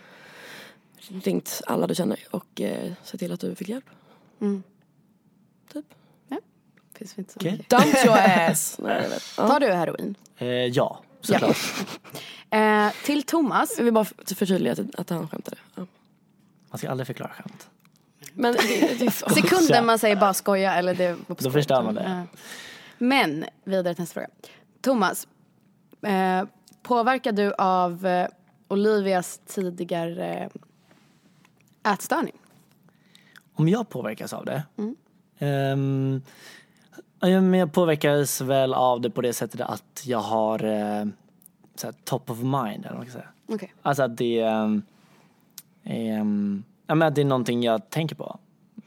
Ringt alla du känner och eh, se till att du fick hjälp. Mm. Typ. Ja. Finns inte så Okay. mycket. Dump your ass. Nej, jag vet. Ja. Tar du heroin? Eh, ja, såklart. Ja. eh, till Thomas. Jag vill bara förtydliga att, att han skämtade. Ja. Man ska aldrig förklara skämt. Men det, det, Sekunden man säger bara skoja eller det var på Då förstår man det. Ja. Men vidare till nästa fråga. Thomas, eh, påverkar du av eh, Olivias tidigare eh, ätstörning? Om jag påverkas av det? Mm. Um, ja, men jag påverkas väl av det på det sättet att jag har uh, så här, top of mind, eller vad man kan säga. Okay. Alltså att det um, um, ja, men att det är någonting jag tänker på.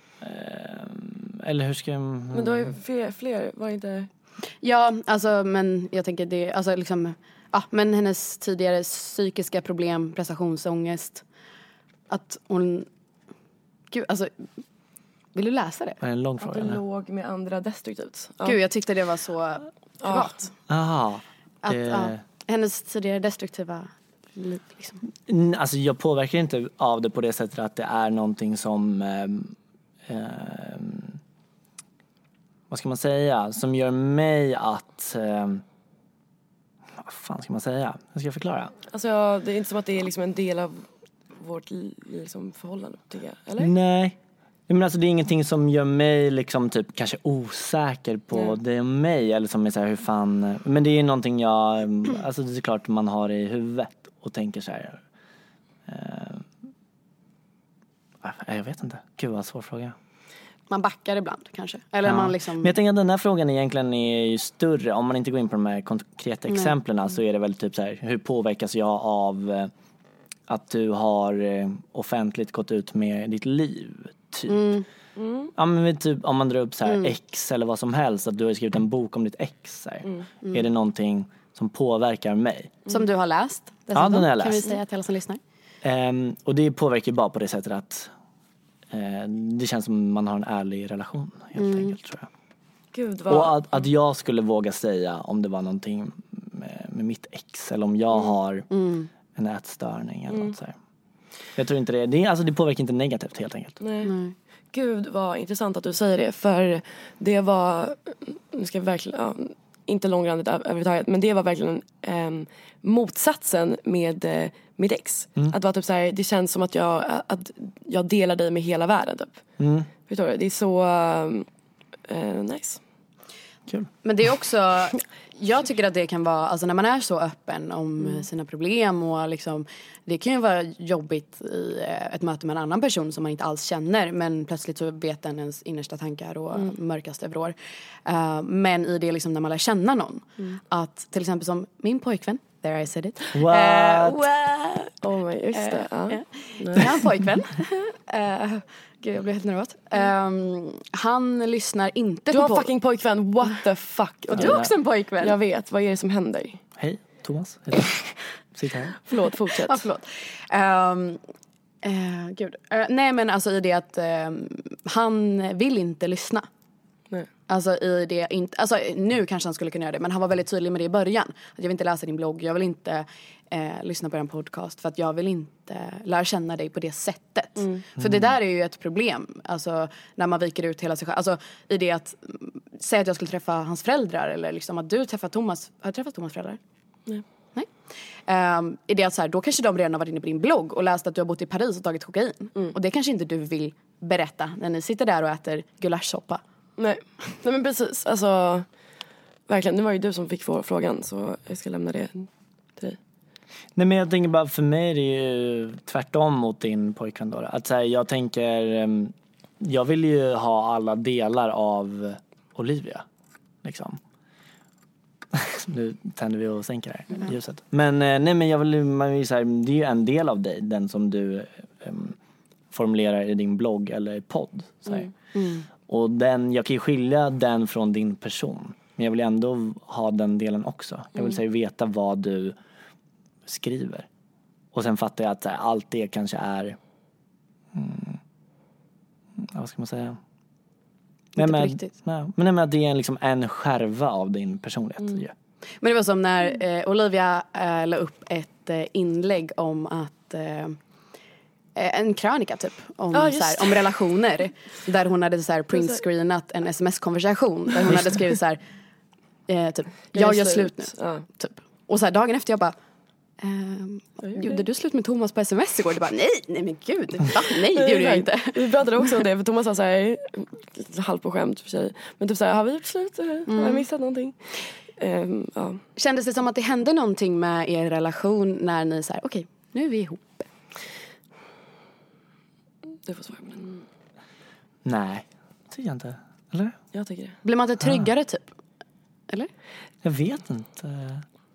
Um, eller hur ska jag... Men du har ju fler, fler var inte... Ja, alltså men jag tänker det, alltså liksom, ja, men hennes tidigare psykiska problem, prestationsångest, att hon, gud, alltså, vill du läsa det? Var det en lång Att fråga? det Eller? låg med andra destruktivt. Ja. Gud, jag tyckte det var så privat. Aha, Att, eh, ja, hennes tidigare destruktiva liv, liksom. n- alltså jag påverkar inte av det på det sättet att det är någonting som... Um, um, vad ska man säga? Som gör mig att... Um, vad fan ska man säga? Hur ska jag förklara? Alltså det är inte som att det är liksom en del av vårt liksom, förhållande, tycker jag. Eller? Nej. Men alltså det är ingenting som gör mig liksom typ kanske osäker på Nej. det och mig. Eller som är så här, hur fan... Men det är någonting jag... Alltså det är klart man har i huvudet och tänker så här... Uh, jag vet inte. Gud vad svår fråga. Man backar ibland kanske. Eller Ja. man liksom... Men jag tänker att den här frågan egentligen är ju större. Om man inte går in på de här konkreta exemplen mm. så är det väl typ så här, hur påverkas jag av eh, att du har eh, offentligt gått ut med ditt liv typ. Mm. Mm. Ja, men typ om man drar upp så här mm. ex eller vad som helst, att du har skrivit en bok om ditt ex så här. Mm. Mm. Är det någonting som påverkar mig? Som du har läst? Ja, den har jag läst. Kan vi säga till alla som lyssnar? Um, och det påverkar bara på det sättet att uh, det känns som man har en ärlig relation helt mm. enkelt, tror jag. Gud, vad... Och att, att jag skulle våga säga om det var någonting med, med mitt ex eller om jag mm. har mm. en ätstörning eller mm. något så här. Jag tror inte det, det, alltså det påverkar inte negativt helt enkelt. Nej. Nej. Gud vad intressant att du säger det, för det var, nu ska jag verkligen, ja, inte långrandigt överhuvudtaget, men det var verkligen eh, motsatsen med eh, mitt ex. Mm. Att det var typ så här, det känns som att jag, att jag delar dig med hela världen typ. Mm. Förstår du? Det är så eh, nice. Kul. Men det är också, jag tycker att det kan vara, alltså när man är så öppen om mm. sina problem och liksom, det kan ju vara jobbigt i ett möte med en annan person som man inte alls känner, men plötsligt så vet den ens innersta tankar och mm. mörkaste vrår. Uh, men i det liksom när man lär känna någon, mm. att till exempel som min pojkvän, there I said it. What? Uh, what? Oh my, just det. Uh, uh, yeah. Jag har en pojkvän. uh, Gud, jag blir helt nervös. Um, han lyssnar inte du på... Du har fucking pojkvän, what the fuck. Och du har också en pojkvän. Jag vet, vad är det som händer? Hej, Thomas. Sitt här. Förlåt, fortsätt. Ja, förlåt. Um, uh, gud. Uh, nej, men alltså i det att uh, han vill inte lyssna. Nej. Alltså i det inte, alltså nu kanske han skulle kunna göra det, men han var väldigt tydlig med det i början. Att jag vill inte läsa din blogg, jag vill inte eh, lyssna på en podcast, för att jag vill inte lära känna dig på det sättet. Mm. För det där är ju ett problem, alltså när man viker ut hela sig själv. Alltså i det att, säga att jag skulle träffa hans föräldrar, eller liksom att du träffar Thomas, har du träffat Thomas föräldrar? Nej. Nej. Um, i det att så här, då kanske de redan har varit inne på din blogg och läst att du har bott i Paris och tagit kokain. Mm. Och det kanske inte du vill berätta när ni sitter där och äter gulaschsoppa. Nej. Nej, men precis. Alltså, verkligen. Nu var ju du som fick frågan, så jag ska lämna det till dig. Nej, men jag tänker bara, för mig är det ju tvärtom mot din pojkvän då. Att så här, jag tänker, jag vill ju ha alla delar av Olivia liksom. Nu tänder vi och sänker här mm. ljuset. Men eh, nej men jag vill, man vill säga, det är ju en del av dig, den som du um, formulerar i din blogg eller podd så här. Mm. Mm. Och den, jag kan ju skilja den från din person, men jag vill ändå ha den delen också. Jag vill mm. säga veta vad du skriver. Och sen fattar jag att här, allt det kanske är mm, vad ska man säga? Nej, men, nej, men nej, men det är liksom en skärva av din personlighet. Mm. Yeah. Men det var som när eh, Olivia eh, la upp ett eh, inlägg om att eh, en krönika typ om, ah, så här, om relationer där hon hade så här printscreenat en sms-konversation där hon hade skrivit så här eh, typ jag gör slut nu ja. typ. Och så här dagen efter jag bara Um, gjorde du slut med Thomas på sms igår? Du bara, nej, nej men gud, va? Nej, det gjorde jag inte. Vi pratade också om det, för Thomas sa så här, halv på skämt för sig. Men typ så här, har vi gjort slut? Mm. Har jag missat någonting? Um, ja. Kändes det som att det hände någonting med er relation när ni så här, okej, okay, nu är vi ihop? Du får svara på den. Nej, tycker jag inte. Eller? Jag tycker det. Blir man inte tryggare ah. typ? Eller? Jag vet inte.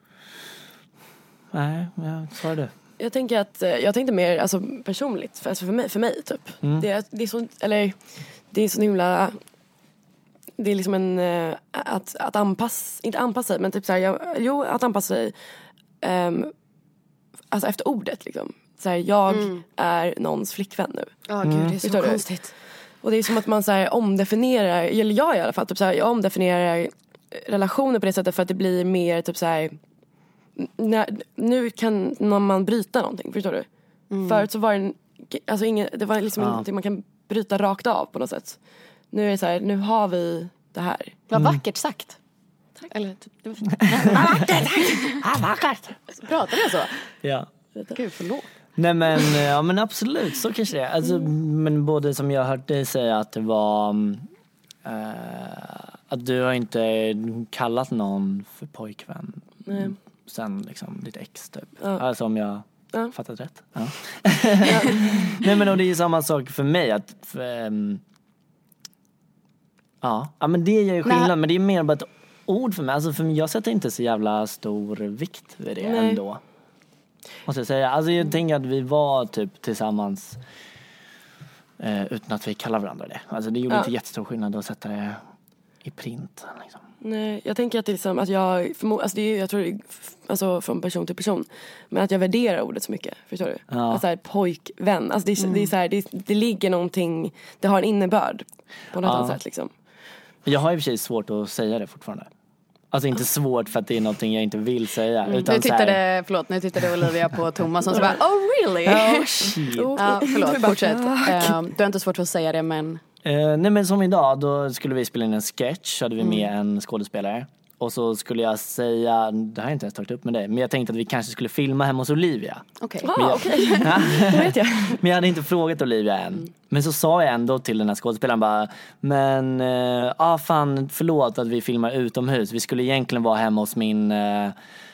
Nej, jag svarar det. Jag tänker att jag tänkte mer alltså personligt för, alltså för mig för mig typ. Mm. Det, det är så eller det är så himla det är liksom en att att anpassa inte anpassa men typ så här jag, jo att anpassa sig um, alltså efter ordet liksom. Så här, jag mm. är någons flickvän nu. Ja, oh, gud, det är så mm. konstigt. Och det är som att man så här omdefinierar eller jag i alla fall typ så här jag omdefinierar relationer på det sättet för att det blir mer typ så här när, nu kan man bryta någonting, förstår du? Mm. Förut så var det, alltså ingen, det var liksom ja. Någonting man kan bryta rakt av på något sätt. Nu är det så här, nu har vi det här. Vad mm. vackert sagt. Tack. Eller typ, det var vackert. Ja, vackert. Pratade jag så? Ja. Gud, förlåt. Nej men, ja men absolut, så kanske det är. Alltså, mm. men både som jag hört dig säga att det var äh, att du har inte kallat någon för pojkvän. Nej. Sen liksom lite ex typ. Ja. Alltså om jag ja. fattat rätt. Ja. ja. Nej men och det är ju samma sak för mig att för, um, ja. ja men det är ju skillnad. Nej. Men det är mer bara ett ord för mig. Alltså för mig, jag sätter inte så jävla stor vikt vid det Nej. ändå. Måste jag säga. Alltså jag tänker att vi var typ tillsammans eh, utan att vi kallar varandra det. Alltså det gjorde ja. inte jättestor skillnad att sätta det i print liksom. Nej, jag tänker att det är liksom att jag förmod, alltså det är, jag tror det är, alltså från person till person, men att jag värderar ordet så mycket, förstår du? Ja. Alltså här, pojkvän, alltså det är, mm. det är så här, det, det ligger någonting, det har en innebörd på något ja. annat sätt liksom. Jag har i och för sig svårt att säga det fortfarande. Alltså inte svårt för att det är någonting jag inte vill säga. Mm. Utan nu tittade, här... förlåt, nu tittade Olivia på Thomas och så bara, oh really? Oh shit. Ja, förlåt, fortsätt. Um, du har inte svårt för att säga det, men... Uh, nej men som idag, då skulle vi spela in en sketch. Hade vi med mm. en skådespelare. Och så skulle jag säga, det har jag inte ens tagit upp med dig, men jag tänkte att vi kanske skulle filma hemma hos Olivia. Okej. Okay. Ah, okej. Okay. Det vet jag. Men jag hade inte frågat Olivia än. Mm. Men så sa jag ändå till den här skådespelaren bara, men ja uh, ah, fan förlåt att vi filmar utomhus. Vi skulle egentligen vara hemma hos min uh,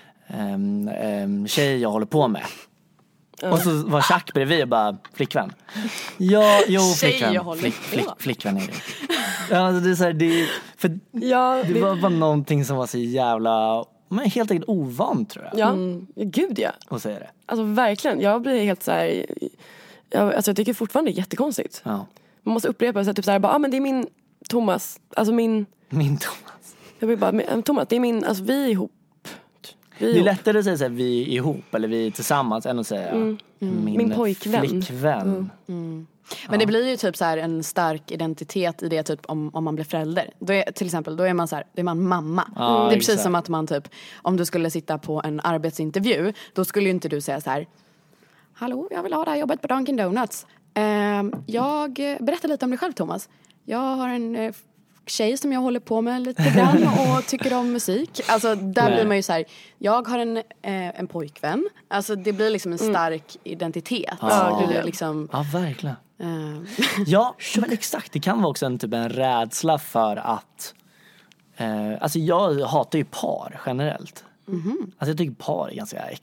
um, um, tjej jag håller på med. Och så var Jack bredvid och bara, flickvän. Ja, jo, flickvän. Flick, flick, flickvän är det. Ja, alltså det är så här, det, för ja, det, det var bara någonting som var så jävla, men helt enkelt ovan tror jag. Ja, mm. gud ja. Och säga det. Alltså verkligen, jag blir helt så här, jag, alltså jag tycker fortfarande det är jättekonstigt. Ja. Man måste upprepa så typ så här, bara, ah, men det är min Thomas, alltså min. Min Thomas. Jag blir bara, Thomas, det är min, alltså vi är ihop. Det är lättare att säga så här, vi är ihop eller vi är tillsammans än att säga mm. Mm. min, min pojkvän. Flickvän. Mm. Mm. Men ja. det blir ju typ så här en stark identitet i det typ om, om man blir förälder. Då är, till exempel, då är man så här, då är man mamma. Ja, det är exakt. precis som att man typ, om du skulle sitta på en arbetsintervju, då skulle ju inte du säga så här, hallå, jag vill ha det här jobbet på Dunkin' Donuts. Uh, jag berättar lite om dig själv, Thomas. Jag har en uh, tjej som jag håller på med lite grann och tycker om musik. Alltså där Nej. blir man ju så här, jag har en, eh, en pojkvän. Alltså det blir liksom en stark mm. identitet. Ja. Det blir liksom, ja, verkligen. Uh. Ja, men exakt. Det kan vara också en typ en rädsla för att eh, alltså jag hatar ju par generellt. Mm-hmm. Alltså jag tycker par är ganska äckliga.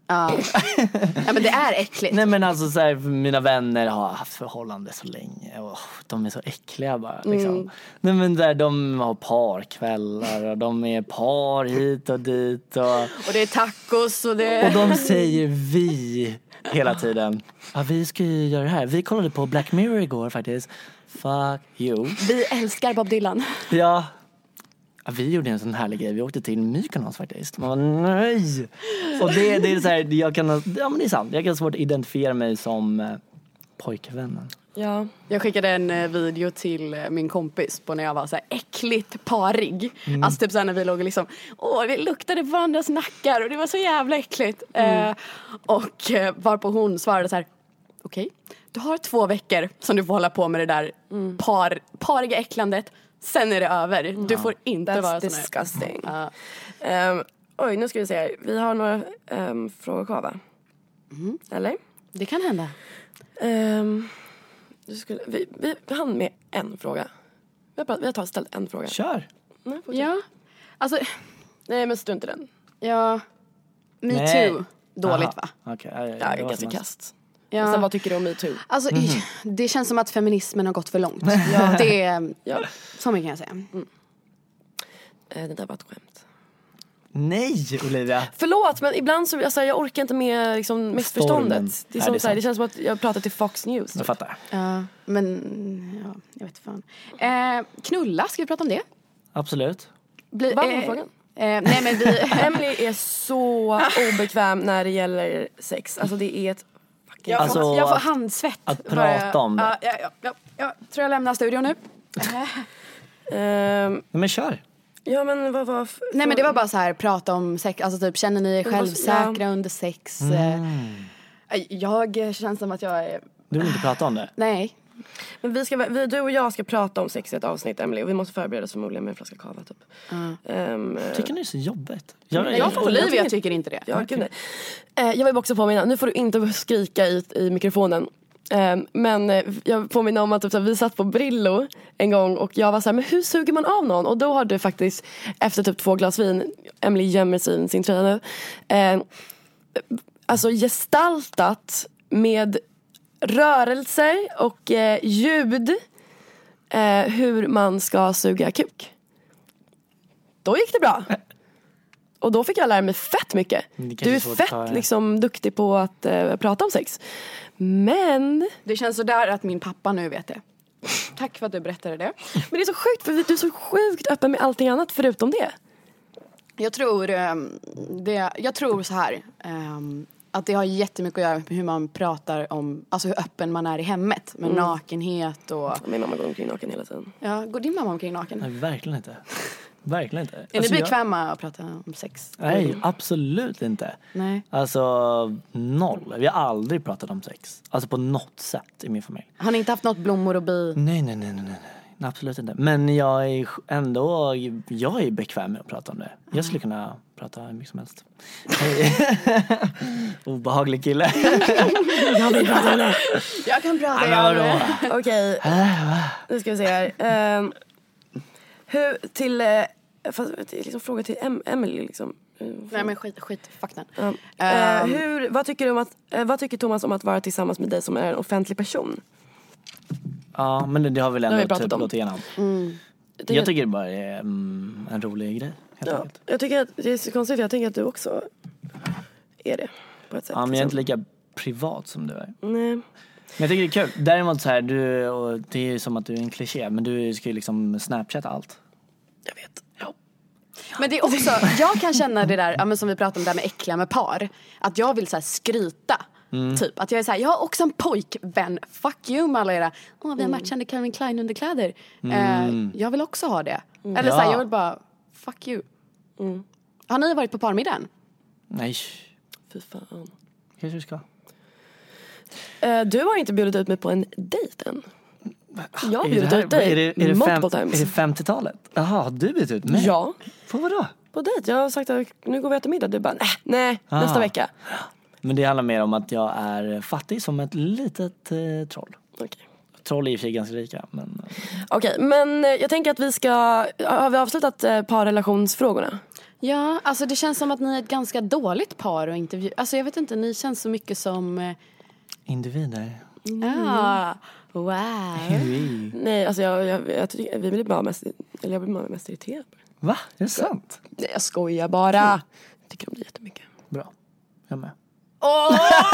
Ja. Ja, men det är äckligt. Nej men alltså så här, mina vänner har haft förhållande så länge och de är så äckliga bara liksom. Mm. Nej men där de har parkvällar och de är par hit och dit och, och det är tacos och det och de säger vi hela tiden. Ja, vi ska ju göra det här. Vi kollade på Black Mirror igår faktiskt. Fuck you. Vi älskar Bob Dylan. Ja. Ja, vi gjorde en sån härlig grej. Vi åkte till Mykonos faktiskt. Man var nej. Och det, det är så här, jag kan, ja men det är sant. Jag kan svårt att identifiera mig som eh, pojkvännen. Ja. Jag skickade en eh, video till eh, min kompis på när jag var så här äckligt parig. Mm. Alltså typ så här när vi låg och liksom, åh vi luktade på varandras nackar och det var så jävla äckligt. Mm. Eh, och eh, varpå hon svarade så här, okej, okay, du har två veckor som du får hålla på med det där mm. par, pariga äcklandet. Sen är det över. Du ja. får inte That's vara sån här. Disgusting. Uh. Um, oj, nu ska vi se här. Vi har några um, frågor kvar, va? Mm. Eller? Det kan hända. Um, du skulle, vi, vi hann med en fråga. Vi har, vi har tagit ställt en fråga. Kör. Nej, ja. Alltså, nej, men strunt i den. Ja. Me nej. too. Dåligt, Aha. va? Okej. Okay. Ja, det är ganska kast. Ja. Sen, vad tycker du om MeToo? Alltså, mm. det känns som att feminismen har gått för långt. Ja. Det är, ja. Så mycket kan jag säga. Mm. Eh, det där var ett skämt. Nej, Olivia. Förlåt, men ibland så, alltså, jag orkar inte med liksom, missförståndet. Det, är som, Nej, det, är så här, det känns som att jag pratar till Fox News. Jag fattar. Ja, men ja, jag vet fan. Eh, knulla, ska vi prata om det? Absolut. Bli, vad var eh, frågan? Eh, nej, men vi... Emily är så obekväm när det gäller sex. Alltså det är ett... Jag får, alltså, jag får handsvett. Att prata om det. Uh, ja, ja, ja, jag tror jag lämnar studion nu. um, men kör. Ja, men vad var... För... Nej, men det var bara så här, prata om sex. Alltså typ, känner ni er självsäkra ja. under sex? Mm. Jag känns som att jag är... Du vill inte prata om det? Nej. Men vi ska, vi, du och jag ska prata om sex i ett avsnitt, Emily. Och vi måste förbereda oss förmodligen med en flaska kava typ. Mm. Um, tycker ni det är så jobbigt? Jag, jag och Olivia tycker, tycker inte det. Jag, okay. uh, jag vill också påminna, nu får du inte skrika i, i mikrofonen. Uh, men uh, jag påminner om att typ, så här, vi satt på Brillo en gång. Och jag var så här, men hur suger man av någon? Och då har du faktiskt, efter typ två glas vin, Emily gömmer sin, sin tröja nu. Uh, alltså gestaltat med rörelser och eh, ljud eh, hur man ska suga kuk. Då gick det bra. Och då fick jag lära mig fett mycket. Du är fett liksom duktig på att eh, prata om sex. Men det känns så där att min pappa nu vet det. Tack för att du berättade det. Men det är så sjukt, för du är så sjukt öppen med allting annat förutom det. Jag tror um, det, jag tror så här um, att det har jättemycket att göra med hur man pratar om, alltså hur öppen man är i hemmet. Med mm. nakenhet och... Min mamma går omkring naken hela tiden. Ja, går din mamma omkring naken? Nej, verkligen inte. Verkligen inte. Är alltså, ni bekväma jag... att prata om sex? Nej, mm. absolut inte. Nej. Alltså, noll. Vi har aldrig pratat om sex. Alltså på något sätt i min familj. Har ni inte haft något blommor och bi? Nej, nej, nej, nej, nej. Absolut inte. Men jag är ändå, jag är bekväm med att prata om det. Jag skulle kunna prata hur mycket som helst. Obehaglig kille. Jag vill prata om det. Jag kan prata om det. Okej, nu ska vi se här. Um, hur till, uh, fast, liksom, fråga till em- Emily liksom. Uh, Nej men skit, skit faktan. Um, um, uh, hur, vad, tycker du om att, uh, vad tycker Thomas om att vara tillsammans med dig som är en offentlig person? Ja, men det, det har väl ändå har typ gått igenom. Mm. Jag, jag tycker det bara är um, en rolig grej. Helt ja, jag tycker att det är så konstigt. Jag tänker att du också är det på ett sätt. Ja, men jag är inte lika privat som du är. Nej. Men jag tycker det är kul. Däremot så här, du, och det är som att du är en kliché, men du ska ju liksom snapchatta allt. Jag vet. Ja. Men det är också, jag kan känna det där, ja, men som vi pratade om där med äckliga med par. Att jag vill så här skryta. Mm. Typ, att jag är så här, jag har också en pojkvän. Fuck you med alla era. Åh, vi har matchande Calvin Klein underkläder. Mm. Uh, jag vill också ha det. Mm. Eller ja. så här, jag vill bara, fuck you. Mm. Har ni varit på parmiddagen? Nej. Fy fan. Kanske du ska. Uh, du har inte bjudit ut mig på en dejt än. Jag har bjudit ut dig. Är det, är det, fem, är det femtiotalet? Jaha, har du bjudit ut mig? Ja. På vadå? På dejt. Jag har sagt att nu går vi äta middag. Du bara, nej, ah. nästa vecka. Men det handlar mer om att jag är fattig som ett litet eh, troll. Okej. Okay. Troll är i och för sig ganska rika. Men... Okej, okay, men jag tänker att vi ska... Har vi avslutat eh, parrelationsfrågorna? Ja, alltså det känns som att ni är ett ganska dåligt par att intervjua. Alltså jag vet inte, ni känns så mycket som... Eh... Individer. Mm. Ah, wow. Mm. Nej, alltså jag, jag, jag tycker vi blir bara mest, eller jag blir bara mest irriterad. Va? Är det sant? Nej, jag skojar bara. Jag tycker om det jättemycket. Bra. Jag med. Åh!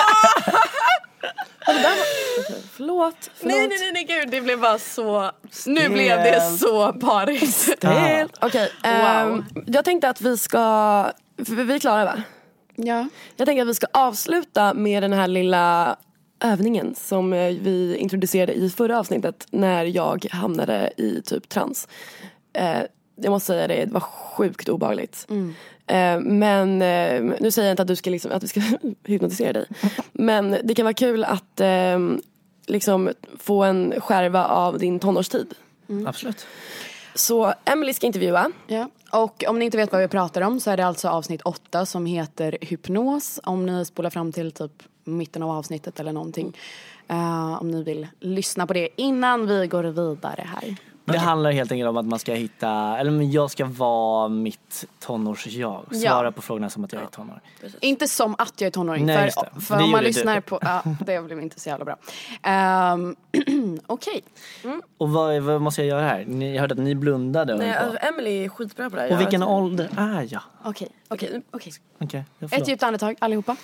Förlåt, förlåt. Nej, nej, nej, nej, gud, det blev bara så... Stelt. Nu blev det så parigt. Stelt. Okej, okay, um, wow. Jag tänkte att vi ska... Vi är klara, va? Ja. Jag tänkte att vi ska avsluta med den här lilla övningen som vi introducerade i förra avsnittet när jag hamnade i typ trans. Uh, jag måste säga det, det var sjukt obehagligt. Mm. Uh, men uh, nu säger jag inte att du ska liksom, att vi ska hypnotisera dig. Men det kan vara kul att uh, liksom få en skärva av din tonårstid. Mm. Absolut. Så Emily ska intervjua. Ja. Och om ni inte vet vad vi pratar om så är det alltså avsnitt åtta som heter hypnos. Om ni spolar fram till typ mitten av avsnittet eller någonting. Uh, om ni vill lyssna på det innan vi går vidare här. Det handlar helt enkelt om att man ska hitta, eller jag ska vara mitt tonårs-jag. Svara ja. på frågorna som att jag är tonåring. Precis. Inte som att jag är tonåring. Nej, för för om man lyssnar du. på, ja, det blev inte så jävla bra. Um, Okej. Okay. Mm. Och vad, vad måste jag göra här? Ni, jag hörde att ni blundade. Nej, alltså, Emily är skitbra på det här. Och vilken ålder är jag? Okej, okej, okej. Okay, ett djupt andetag, allihopa.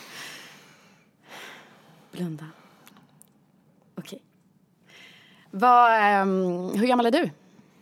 Blunda. Okej. Okay. Um, hur gammal är du?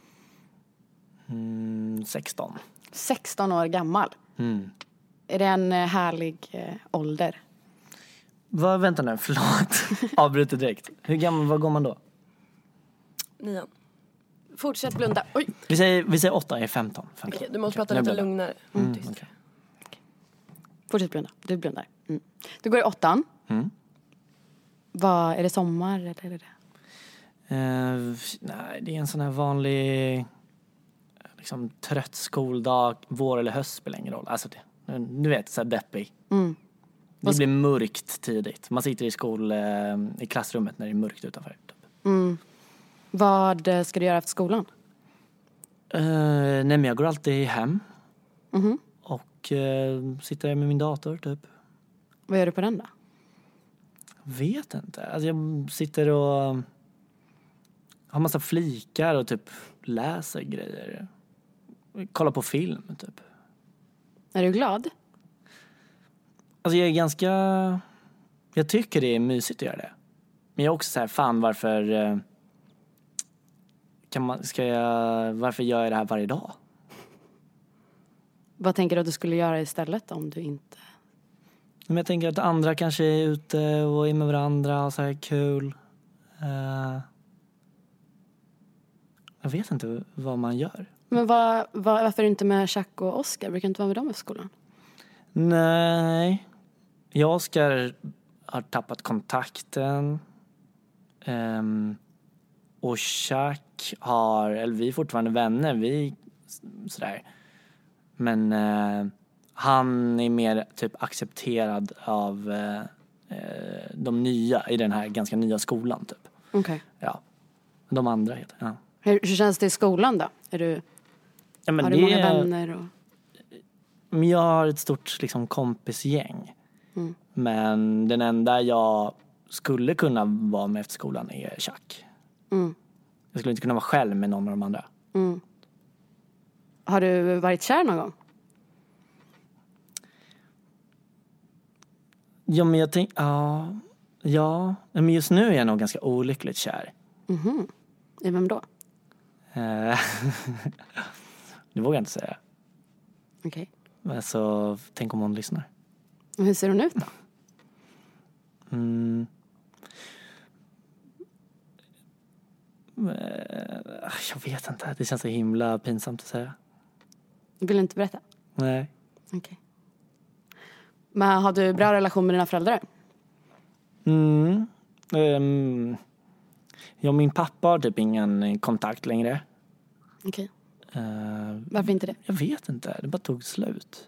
Mm, sexton. sexton år gammal. Mm. Är det en härlig eh, ålder? Va, vänta nu, förlåt. Avbryter direkt. Hur gammal, vad går man då? Nian. Fortsätt blunda. Oj. Vi säger, vi säger åtta, jag är femton. femton. Okay, du måste okay. prata lite lugnare. Mm, mm, okay. Okay. Fortsätt blunda, du blundar. Mm. Du går i åttan. Mm. Vad, är det sommar eller är det det? Uh, nej, det är en sån här vanlig... liksom trött skoldag, vår eller höst spelar ingen roll. Alltså det, du vet, så här deppig. Mm. Det blir mörkt tidigt. Man sitter i skol, i klassrummet när det är mörkt utanför. Mm. Vad ska du göra efter skolan? Uh, nej, men jag går alltid hem. Mm-hmm. Och uh, sitter där med min dator, typ. Vad gör du på den då? Vet inte. Alltså jag sitter och har massa flikar och typ läser grejer. Kollar på film, typ. Är du glad? Alltså jag är ganska... Jag tycker det är mysigt att göra det. Men jag är också så här, fan varför... Kan man, ska jag... Varför gör jag det här varje dag? Vad tänker du att du skulle göra istället om du inte... Men jag tänker att andra kanske är ute och är med varandra och så här kul. Uh, jag vet inte vad man gör. Men vad, vad, varför är du inte med Jack och Oscar? Brukar inte vara med dem i skolan? Nej. Jag och Oscar har tappat kontakten. Um, och Jack har... Eller vi är fortfarande vänner. Vi sådär. Men... Uh, han är mer typ accepterad av eh, de nya i den här ganska nya skolan typ. Okej. Okay. Ja. De andra heter. Ja. Hur, hur känns det i skolan då? Är du ja, men har det, du många vänner och... Men jag har ett stort liksom kompisgäng. Mm. Men den enda jag skulle kunna vara med efter skolan är Chuck. Mm. Jag skulle inte kunna vara själv med någon av de andra. Mm. Har du varit kär någon gång? Ja, men jag tänk, ja, ja, men just nu är jag nog ganska olyckligt kär. Mhm. I vem då? Det vågar jag inte säga. Okej. Okay. Men så, tänk om hon lyssnar. Och hur ser hon ut då? Mm. Jag vet inte, det känns så himla pinsamt att säga. Du vill inte berätta? Nej. Okej. Okay. Men har du bra relation med dina föräldrar? Mm. Um, ja, min pappa har typ ingen kontakt längre. Okej. Okay. Uh, Varför inte det? Jag vet inte, det bara tog slut.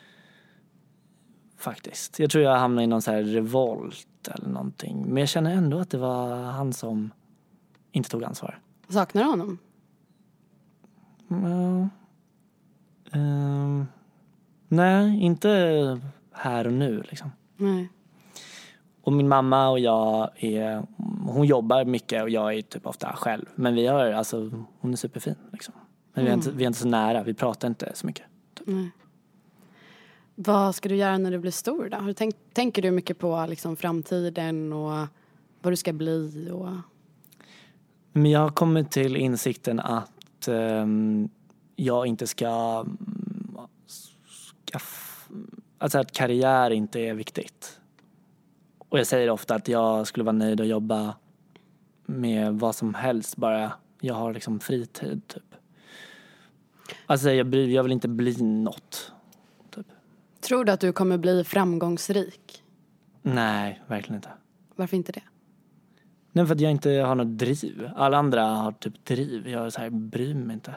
Faktiskt. Jag tror jag hamnade i någon så här revolt eller någonting. Men jag känner ändå att det var han som inte tog ansvar. Saknar du honom? Ja. Um, Nej, inte här och nu liksom. Nej. Och min mamma och jag är, hon jobbar mycket och jag är typ ofta själv. Men vi har, alltså, hon är superfin liksom. Men mm. vi, är inte, vi är inte så nära, vi pratar inte så mycket. Typ. Nej. Vad ska du göra när du blir stor då? Har du tänk, tänker du mycket på liksom framtiden och vad du ska bli? Och... Men jag har kommit till insikten att um, jag inte ska, ska alltså att karriär inte är viktigt. Och jag säger ofta att jag skulle vara nöjd att jobba med vad som helst, bara jag har liksom fritid typ. Alltså jag, bryr, jag vill inte bli något typ. Tror du att du kommer bli framgångsrik? Nej, verkligen inte. Varför inte det? Nej, för att jag inte har något driv. Alla andra har typ driv. Jag är så här, bryr mig inte.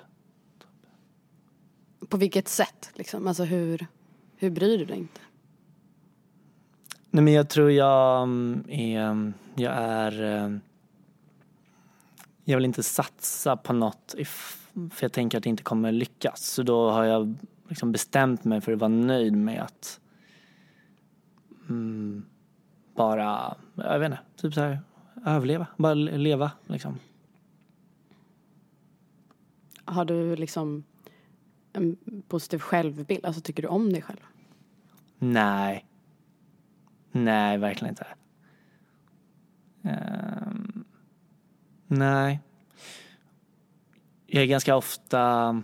På vilket sätt liksom? Alltså hur, hur bryr du dig inte? Nej, men jag tror jag är, jag är, jag vill inte satsa på något if, för jag tänker att det inte kommer lyckas. Så då har jag liksom bestämt mig för att vara nöjd med att mm, bara, jag vet inte, typ så här, överleva, bara leva liksom. Har du liksom en positiv självbild? Alltså tycker du om dig själv? Nej. Nej, verkligen inte. Um, nej. Jag är ganska ofta...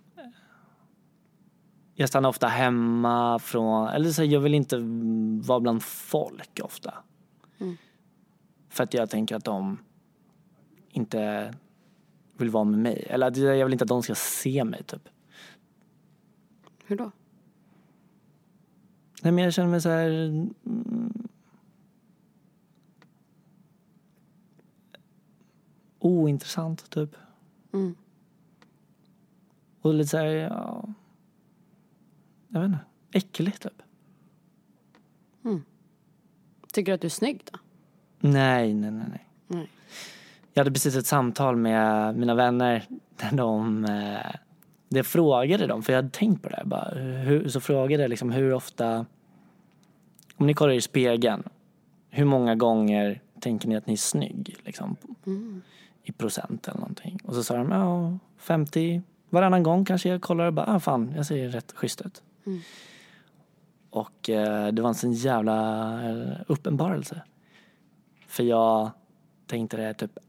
Jag stannar ofta hemma från... Eller så jag vill inte vara bland folk ofta. Mm. För att jag tänker att de inte vill vara med mig. Eller att jag vill inte att de ska se mig, typ. Hur då? Nej, men jag känner mig så här... Mm, ointressant, typ. Mm. Och lite så här, ja... Jag vet inte. Äckligt, typ. Mm. Tycker du att du är snygg då? Nej, nej, nej, nej. nej. Jag hade precis ett samtal med mina vänner där de... Eh, det frågade dem, för jag hade tänkt på det här. Bara, hur, så frågade jag liksom hur ofta... Om ni kollar i spegeln, hur många gånger tänker ni att ni är snygg? Liksom, mm. I procent eller någonting. Och så sa de, ja, femtio. Varannan gång kanske jag kollar och bara, ah, fan, jag ser rätt schysst ut. Mm. Och eh, det var en sån jävla eh, uppenbarelse. För jag tänkte det typ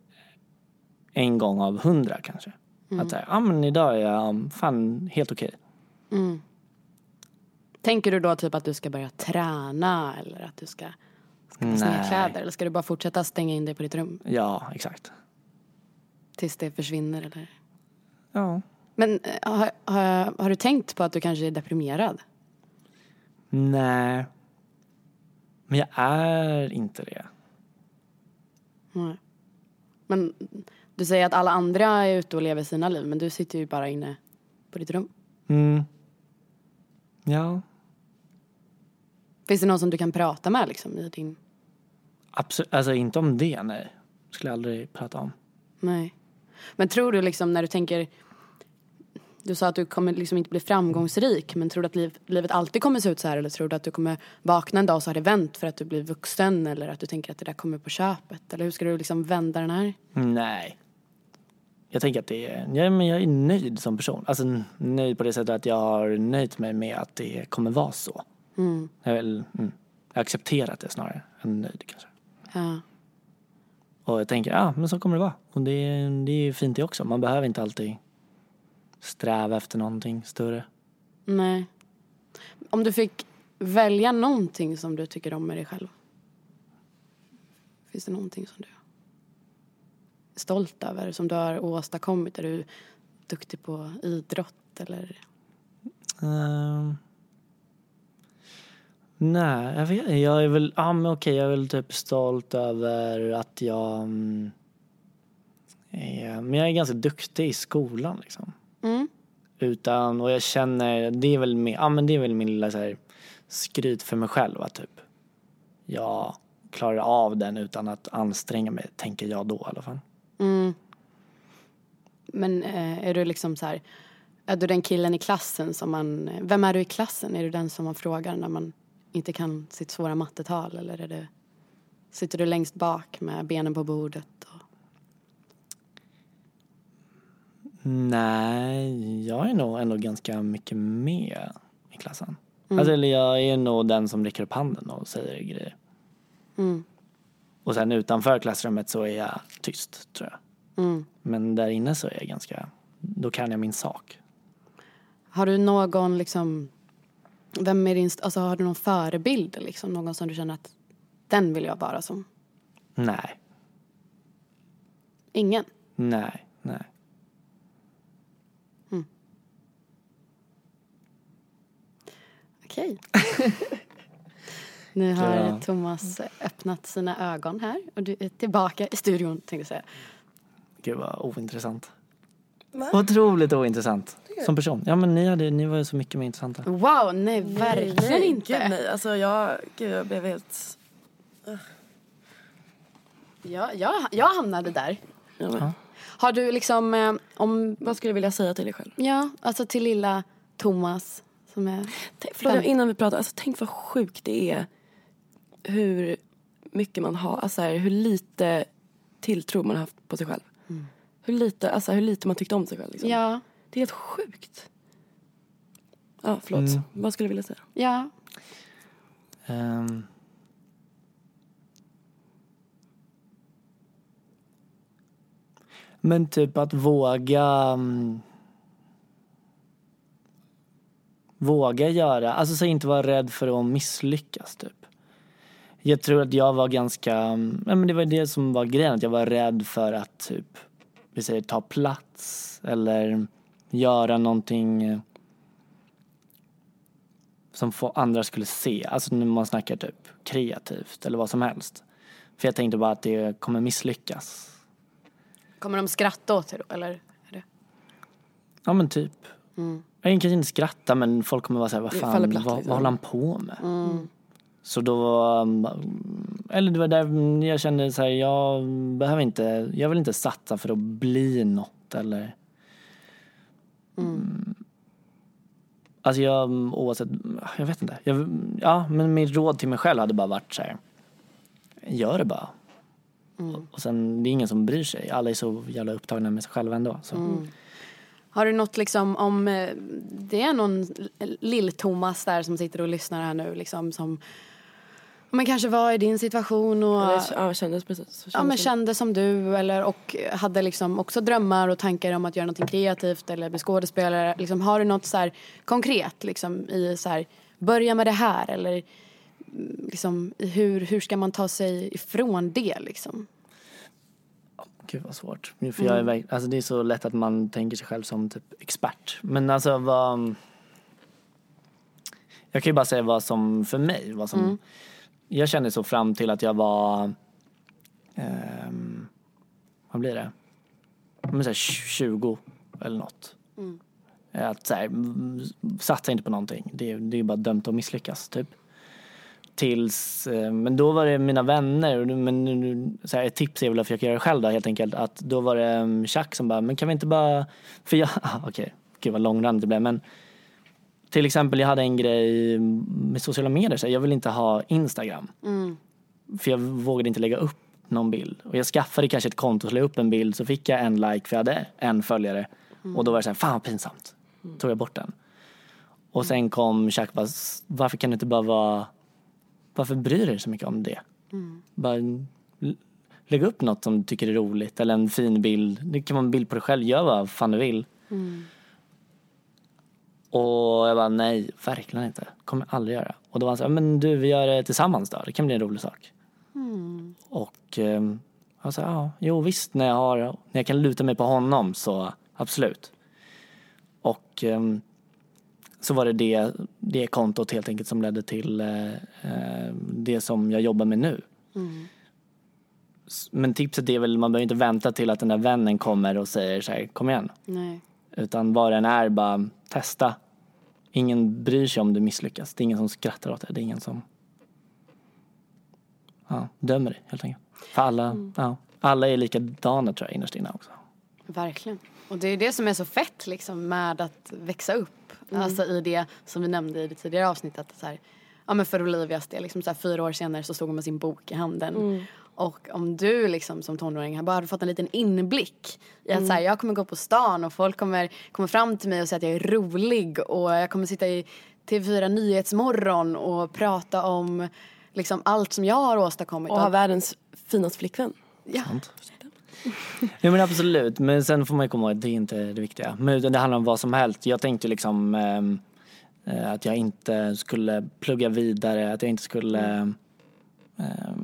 en gång av hundra kanske. Mm. Att säga, ja ah, men idag är jag fan helt okej. Okay. Mm. Tänker du då typ att du ska börja träna eller att du ska skaffa snygga kläder? Eller ska du bara fortsätta stänga in dig på ditt rum? Ja, exakt. Tills det försvinner eller? Ja. Men har, har, har du tänkt på att du kanske är deprimerad? Nej. Men jag är inte det. Nej. Men du säger att alla andra är ute och lever sina liv. Men du sitter ju bara inne på ditt rum. Mm. Ja. Finns det någon som du kan prata med liksom i din... Absolut, alltså inte om det, nej. Skulle jag aldrig prata om. Nej. Men tror du liksom när du tänker... Du sa att du kommer liksom inte bli framgångsrik. Men tror du att liv, livet alltid kommer se ut så här? Eller tror du att du kommer vakna en dag och så har det vänt för att du blir vuxen? Eller att du tänker att det där kommer på köpet? Eller hur ska du liksom vända den här? Nej. Jag tänker att det är... Ja, men jag är nöjd som person. Alltså nöjd på det sättet att jag har nöjt mig med att det kommer vara så. Mm. Jag, vill, mm, jag accepterar det snarare än nöjd kanske. Ja. Och jag tänker, ja men så kommer det vara. Och det, det är ju fint det också. Man behöver inte alltid sträva efter någonting större. Nej. Om du fick välja någonting som du tycker om med dig själv. Finns det någonting som du är stolt över? Som du har åstadkommit? Är du duktig på idrott eller? Um, nej, jag vet Jag är väl, ja men okej, jag är väl typ stolt över att jag um, är, men jag är ganska duktig i skolan liksom. Mm. Utan, och jag känner, det är väl min, ja men det är väl min lilla så här, skryt för mig själv att typ jag klarar av den utan att anstränga mig, tänker jag då i alla fall. Mm. Men eh, är du liksom så här, Är du den killen i klassen som man... Vem är du i klassen? Är du den som man frågar när man inte kan sitt svåra mattetal? Eller är det, sitter du längst bak med benen på bordet? Och... Nej, jag är nog ändå ganska mycket med i klassen. Mm. Alltså, eller jag är nog den som räcker upp handen och säger grejer. Mm. Och sen utanför klassrummet så är jag tyst, tror jag. Mm. Men där inne så är jag ganska... Då kan jag min sak. Har du någon liksom... Vem är din... Alltså har du någon förebild liksom? Någon som du känner att den vill jag vara som? Nej. Ingen? Nej, nej. Mm. Okej. Nu har Ja. Thomas öppnat sina ögon här. Och du är tillbaka i studion, tänkte jag säga. Gud vad ointressant. Va? Otroligt ointressant. Som person. Ja, men ni, hade, ni var ju så mycket mer intressanta. Wow, nej, verkligen nej, inte. Gud, nej. Alltså jag, gud, jag blev helt... Ja, jag, jag hamnade där. Ja, men, Ja. Har du liksom... Eh, om, vad skulle du vilja säga till dig själv? ja, alltså till lilla Thomas som är... Tänk, förlåt, innan vi pratar, alltså, tänk vad sjukt det är hur mycket man har, alltså här, hur lite tilltro man har haft på sig själv. Mm. Hur lite, alltså hur lite man tyckte om sig själv. Liksom. Ja, Det är helt sjukt. Ja, förlåt. Mm. Vad skulle du vilja säga? ja. Um. Men typ att våga... um, Våga göra... Alltså så inte vara rädd för att misslyckas, typ. Jag tror att jag var ganska... um, Ja, men det var det som var grejen. Att jag var rädd för att typ... Vi säger ta plats. Eller göra någonting... eh, som få andra skulle se. Alltså när man snackar typ kreativt eller vad som helst. För jag tänkte bara att det kommer misslyckas. Kommer de skratta åt dig då, eller? Är det? Ja, men typ. Mm. Jag kan inte skratta, men folk kommer vara så här, vad Det fan, faller platt, vad, liksom. vad håller han på med? Mm. Så då, um, eller det var där jag kände så här, jag behöver inte, jag vill inte satsa för att bli något eller... Mm. Alltså jag, oavsett, jag vet inte. Jag, ja, men mitt råd till mig själv hade bara varit så här, gör det bara. Mm. Och sen, det är ingen som bryr sig. Alla är så jävla upptagna med sig själva ändå. Så. Mm. Har du något liksom om eh, det är någon lill-Thomas där som sitter och lyssnar här nu liksom som men kanske var i din situation och Eller, ja, kändes precis. Så ja, men som- kände som du eller och hade liksom också drömmar och tankar om att göra något kreativt eller bli skådespelare. Liksom, har du något så här konkret liksom i så här börja med det här eller liksom hur hur ska man ta sig ifrån det liksom? Gud vad svårt. För jag är, verk- alltså det är så lätt att man tänker sig själv som typ expert. Men alltså vad... Jag kan ju bara säga vad som för mig. Vad som, Mm. Jag kände så fram till att jag var... ehm, vad blir det? Men så här tjugo eller något. Mm. Att så här, mm, satsa inte på någonting. Det, är- det är ju bara dömt att misslyckas typ. Tills, eh, men då var det mina vänner, men nu- så här, ett tips är väl att försöka göra det själv då, helt enkelt, att då var det um, Chuck som bara, men kan vi inte bara, för jag, ah, okej, okay, gud vad långrandigt det blev, men till exempel jag hade en grej med sociala medier, så här, jag vill inte ha Instagram, Mm. för jag vågade inte lägga upp någon bild, och jag skaffade kanske ett konto och la upp en bild, så fick jag en like för jag hade en följare, och då var det så här, fan vad pinsamt, tog jag bort den. Och sen kom Chuck bara, varför kan det inte bara vara, varför bryr du dig så mycket om det? Mm. Bara l- lägg upp något som du tycker är roligt. Eller en fin bild. Det kan vara en bild på dig själv. Gör vad fan du vill. Mm. Och jag bara, nej, verkligen inte. Kommer jag aldrig göra. Och då var han så här, men du, vi gör det tillsammans då. Det kan bli en rolig sak. Mm. Och eh, jag sa, ja, jo visst, när jag, har, när jag kan luta mig på honom så absolut. Och eh, så var det, det det kontot helt enkelt som ledde till eh, eh, det som jag jobbar med nu. Mm. S- Men tipset är väl, man behöver inte vänta till att den där vännen kommer och säger så här, kom igen. Nej. Utan vad den är, bara testa. Ingen bryr sig om du misslyckas. Det är ingen som skrattar åt det. Det är ingen som ja, dömer dig helt enkelt. För alla, ja, alla är likadana tror jag innerst inne också. Verkligen. Och det är det som är så fett liksom, med att växa upp. Mm. Alltså i det som vi nämnde i det tidigare avsnittet. Att så här, ja, men för Olivias del, liksom så här, fyra år senare så stod hon med sin bok i handen. Mm. Och om du liksom, som tonåring har bara fått en liten inblick i att mm. så här, jag kommer gå på stan och folk kommer komma fram till mig och säga att jag är rolig. Och jag kommer sitta i T V fyra Nyhetsmorgon och prata om liksom, allt som jag har åstadkommit. Och ha världens finaste flickvän. Ja. Ja men absolut, men sen får man ju komma ihåg att det är inte det viktiga. Men det handlar om vad som helst. Jag tänkte liksom eh, att jag inte skulle plugga vidare, att jag inte skulle eh,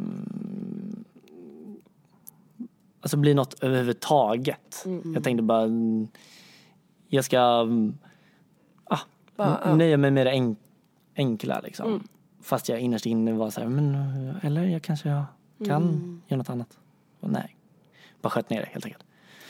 alltså bli något överhuvudtaget. Mm. Jag tänkte bara jag ska ah, bara, ja. nöja mig med det enk- enkla liksom. Mm. Fast jag innerst inne var så här, men eller jag kanske jag kan mm. göra något annat. Och nej. Bara sköt ner det helt enkelt.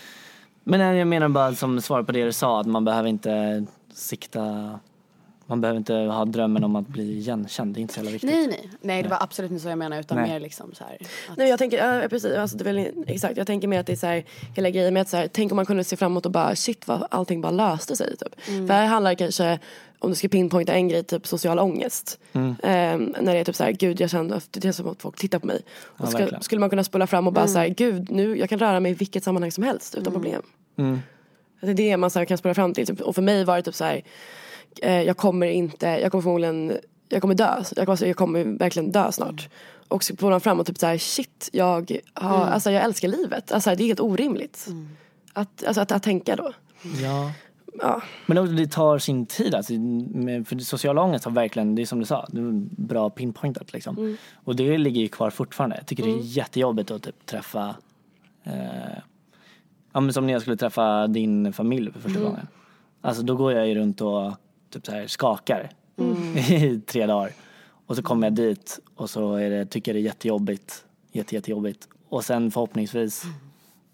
Men jag menar bara som svar på det du sa, att man behöver inte sikta, man behöver inte ha drömmen om att bli igenkänd. Det är inte så jävla viktigt. Nej, nej. Nej, det var absolut inte så jag menar, utan nej. mer liksom så här. Att... Nej, jag tänker, ja, precis, alltså, det är väl, exakt, jag tänker mer att det är så här, hela grejen med att så här, tänk om man kunde se framåt och bara, shit vad allting bara löste sig typ. Mm. För här handlar det kanske, om du ska pinpointa en grej, typ social ångest. Mm. Um, när det är typ så här, gud jag kände att det är som att folk tittar på mig. Och ja, ska, skulle man kunna spola fram och bara mm. så här, gud nu, jag kan röra mig i vilket sammanhang som helst utan mm. problem. Mm. Det är det man så här, kan spola fram till. Typ, och för mig var det typ så här, eh, jag kommer inte, jag kommer förmodligen, jag kommer dö. Jag, jag kommer verkligen dö snart. Mm. Och så spolar fram och typ så här, shit, jag, har, mm. alltså, jag älskar livet. Alltså det är helt orimligt. Mm. Att, alltså, att, att tänka då. Ja. Ja. Men också, det tar sin tid alltså, för social ångest har verkligen, det är som du sa, det är bra pinpointat liksom. Mm. Och det ligger ju kvar fortfarande. Jag tycker mm. det är jättejobbigt att typ träffa eh, ja, men som när jag skulle träffa din familj för första mm. gången. Alltså då går jag ju runt och typ så här skakar mm. i tre dagar. Och så kommer jag dit och så är det, tycker jag det är jättejobbigt, jätte, jättejobbigt. Och sen förhoppningsvis mm.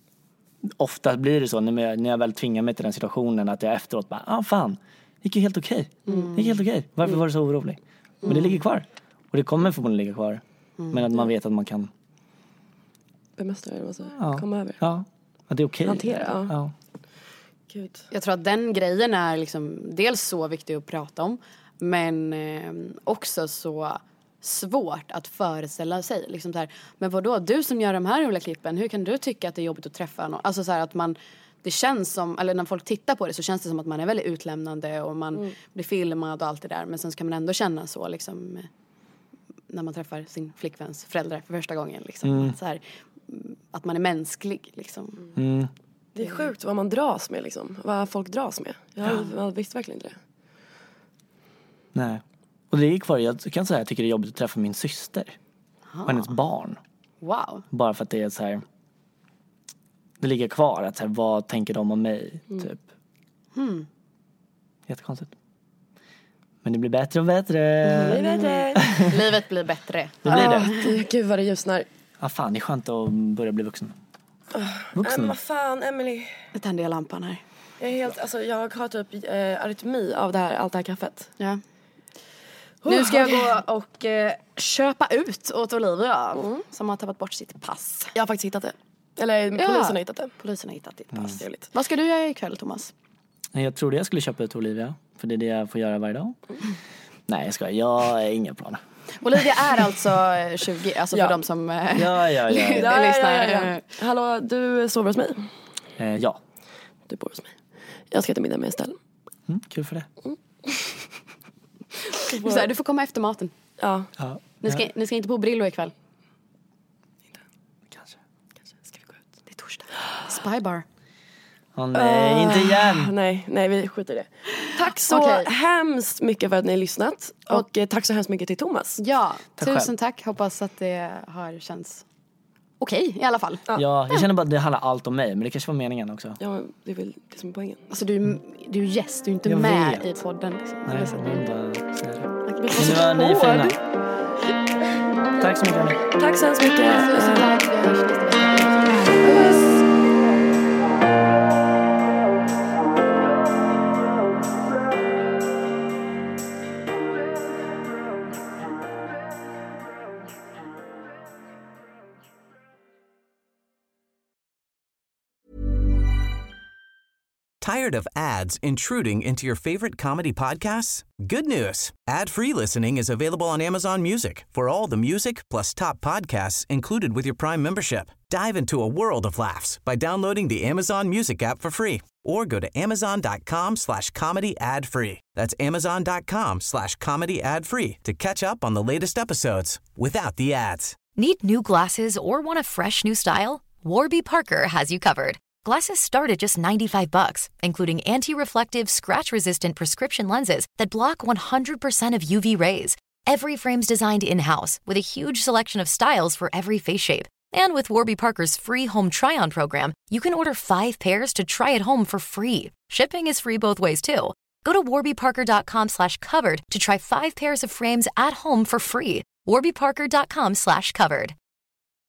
ofta blir det så när jag, när jag väl tvingar mig till den situationen att jag efteråt bara, ah fan, det gick ju helt okej. Mm. Det gick helt okej. Varför var du så orolig? Mm. Men det ligger kvar. Och det kommer förmodligen ligga kvar. Mm. Men att man vet att man kan bemästra det, alltså. Ja. Komma över. Ja, att det är okej. Hantera, ja. ja. Gud. Jag tror att den grejen är liksom dels så viktig att prata om, men eh, också så svårt att föreställa sig liksom så här, men vadå, du som gör de här roliga klippen, hur kan du tycka att det är jobbigt att träffa någon? Alltså så här att man, det känns som, eller när folk tittar på det så känns det som att man är väldigt utlämnande och man mm. blir filmad och allt det där, men sen ska man ändå känna så liksom när man träffar sin flickväns föräldrar för första gången liksom, mm. så här, att man är mänsklig liksom. Mm. Det är sjukt vad man dras med liksom, vad folk dras med. Jag, ja. jag visste verkligen inte det. Nej. Och det är kvar, jag kan säga att jag tycker det är jobbigt att träffa min syster. Och hennes barn. Wow. Bara för att det är så här, det ligger kvar att så här, vad tänker de om mig mm. typ. Mm. Jättekonstigt. Men det blir bättre och bättre. Mm, det blir bättre. Livet blir bättre. Det blir det. Oh, gud vad det ljusnar. Ja fan, det är skönt att börja bli vuxen. Vuxen. Men vad fan, Emily. Jag tänder jag lampan här. Jag är helt, alltså jag har typ eh, arytmi av det här, allt det här kaffet. Ja. Oh, nu ska jag gå och eh, köpa ut åt Olivia mm. som har tappat bort sitt pass. Jag har faktiskt hittat det. Eller ja. polisen har hittat det. Polisen har hittat ditt pass. Mm. Vad ska du göra ikväll, Thomas? Jag trodde jag skulle köpa ut Olivia. För det är det jag får göra varje dag. Mm. Nej, jag ska. Jag har inga planer. Olivia är alltså tjugo, alltså ja. för de som ja, ja, ja, ja. ja, lyssnar. Ja, ja, ja. Hallå, du sover hos mig? Eh, ja. Du bor hos mig. Jag ska äta middag med Estelle. Mm, kul för det. Mm. Så här, du får komma efter maten. Ja. ja. Ni, ska, ni ska inte på Brillo ikväll? Inte. Kanske. Kanske. Ska vi gå ut? Det är torsdag. Spybar. Åh oh, nej, uh, inte igen. Nej, nej, vi skiter i det. Tack så okay. hemskt mycket för att ni har lyssnat. Och, och eh, tack så hemskt mycket till Thomas. Ja, tack tusen själv. tack. Hoppas att det har känts okej okay, i alla fall. Ja, ja jag känner bara att det handlar allt om mig. Men det kanske var meningen också. Ja, men det är väl det som är poängen. Alltså du, du är gäst, du är inte jag med vet. i podden liksom. Nej, jag vill bara säga det. Nu var ni fina. Tack så mycket, Annie. Tack så hemskt mycket. Tusen tack. Vi hörs nästa vecka. Tired of ads intruding into your favorite comedy podcasts? Good news. Ad-free listening is available on Amazon Music for all the music plus top podcasts included with your Prime membership. Dive into a world of laughs by downloading the Amazon Music app for free or go to amazon.com slash comedy ad free. That's amazon.com slash comedy ad free to catch up on the latest episodes without the ads. Need new glasses or want a fresh new style? Warby Parker has you covered. Glasses start at just ninety-five bucks, including anti-reflective, scratch-resistant prescription lenses that block one hundred percent of U V rays. Every frame's designed in-house with a huge selection of styles for every face shape. And with Warby Parker's free home try-on program, you can order five pairs to try at home for free. Shipping is free both ways, too. Go to warbyparker.com slash covered to try five pairs of frames at home for free. warbyparker.com slash covered.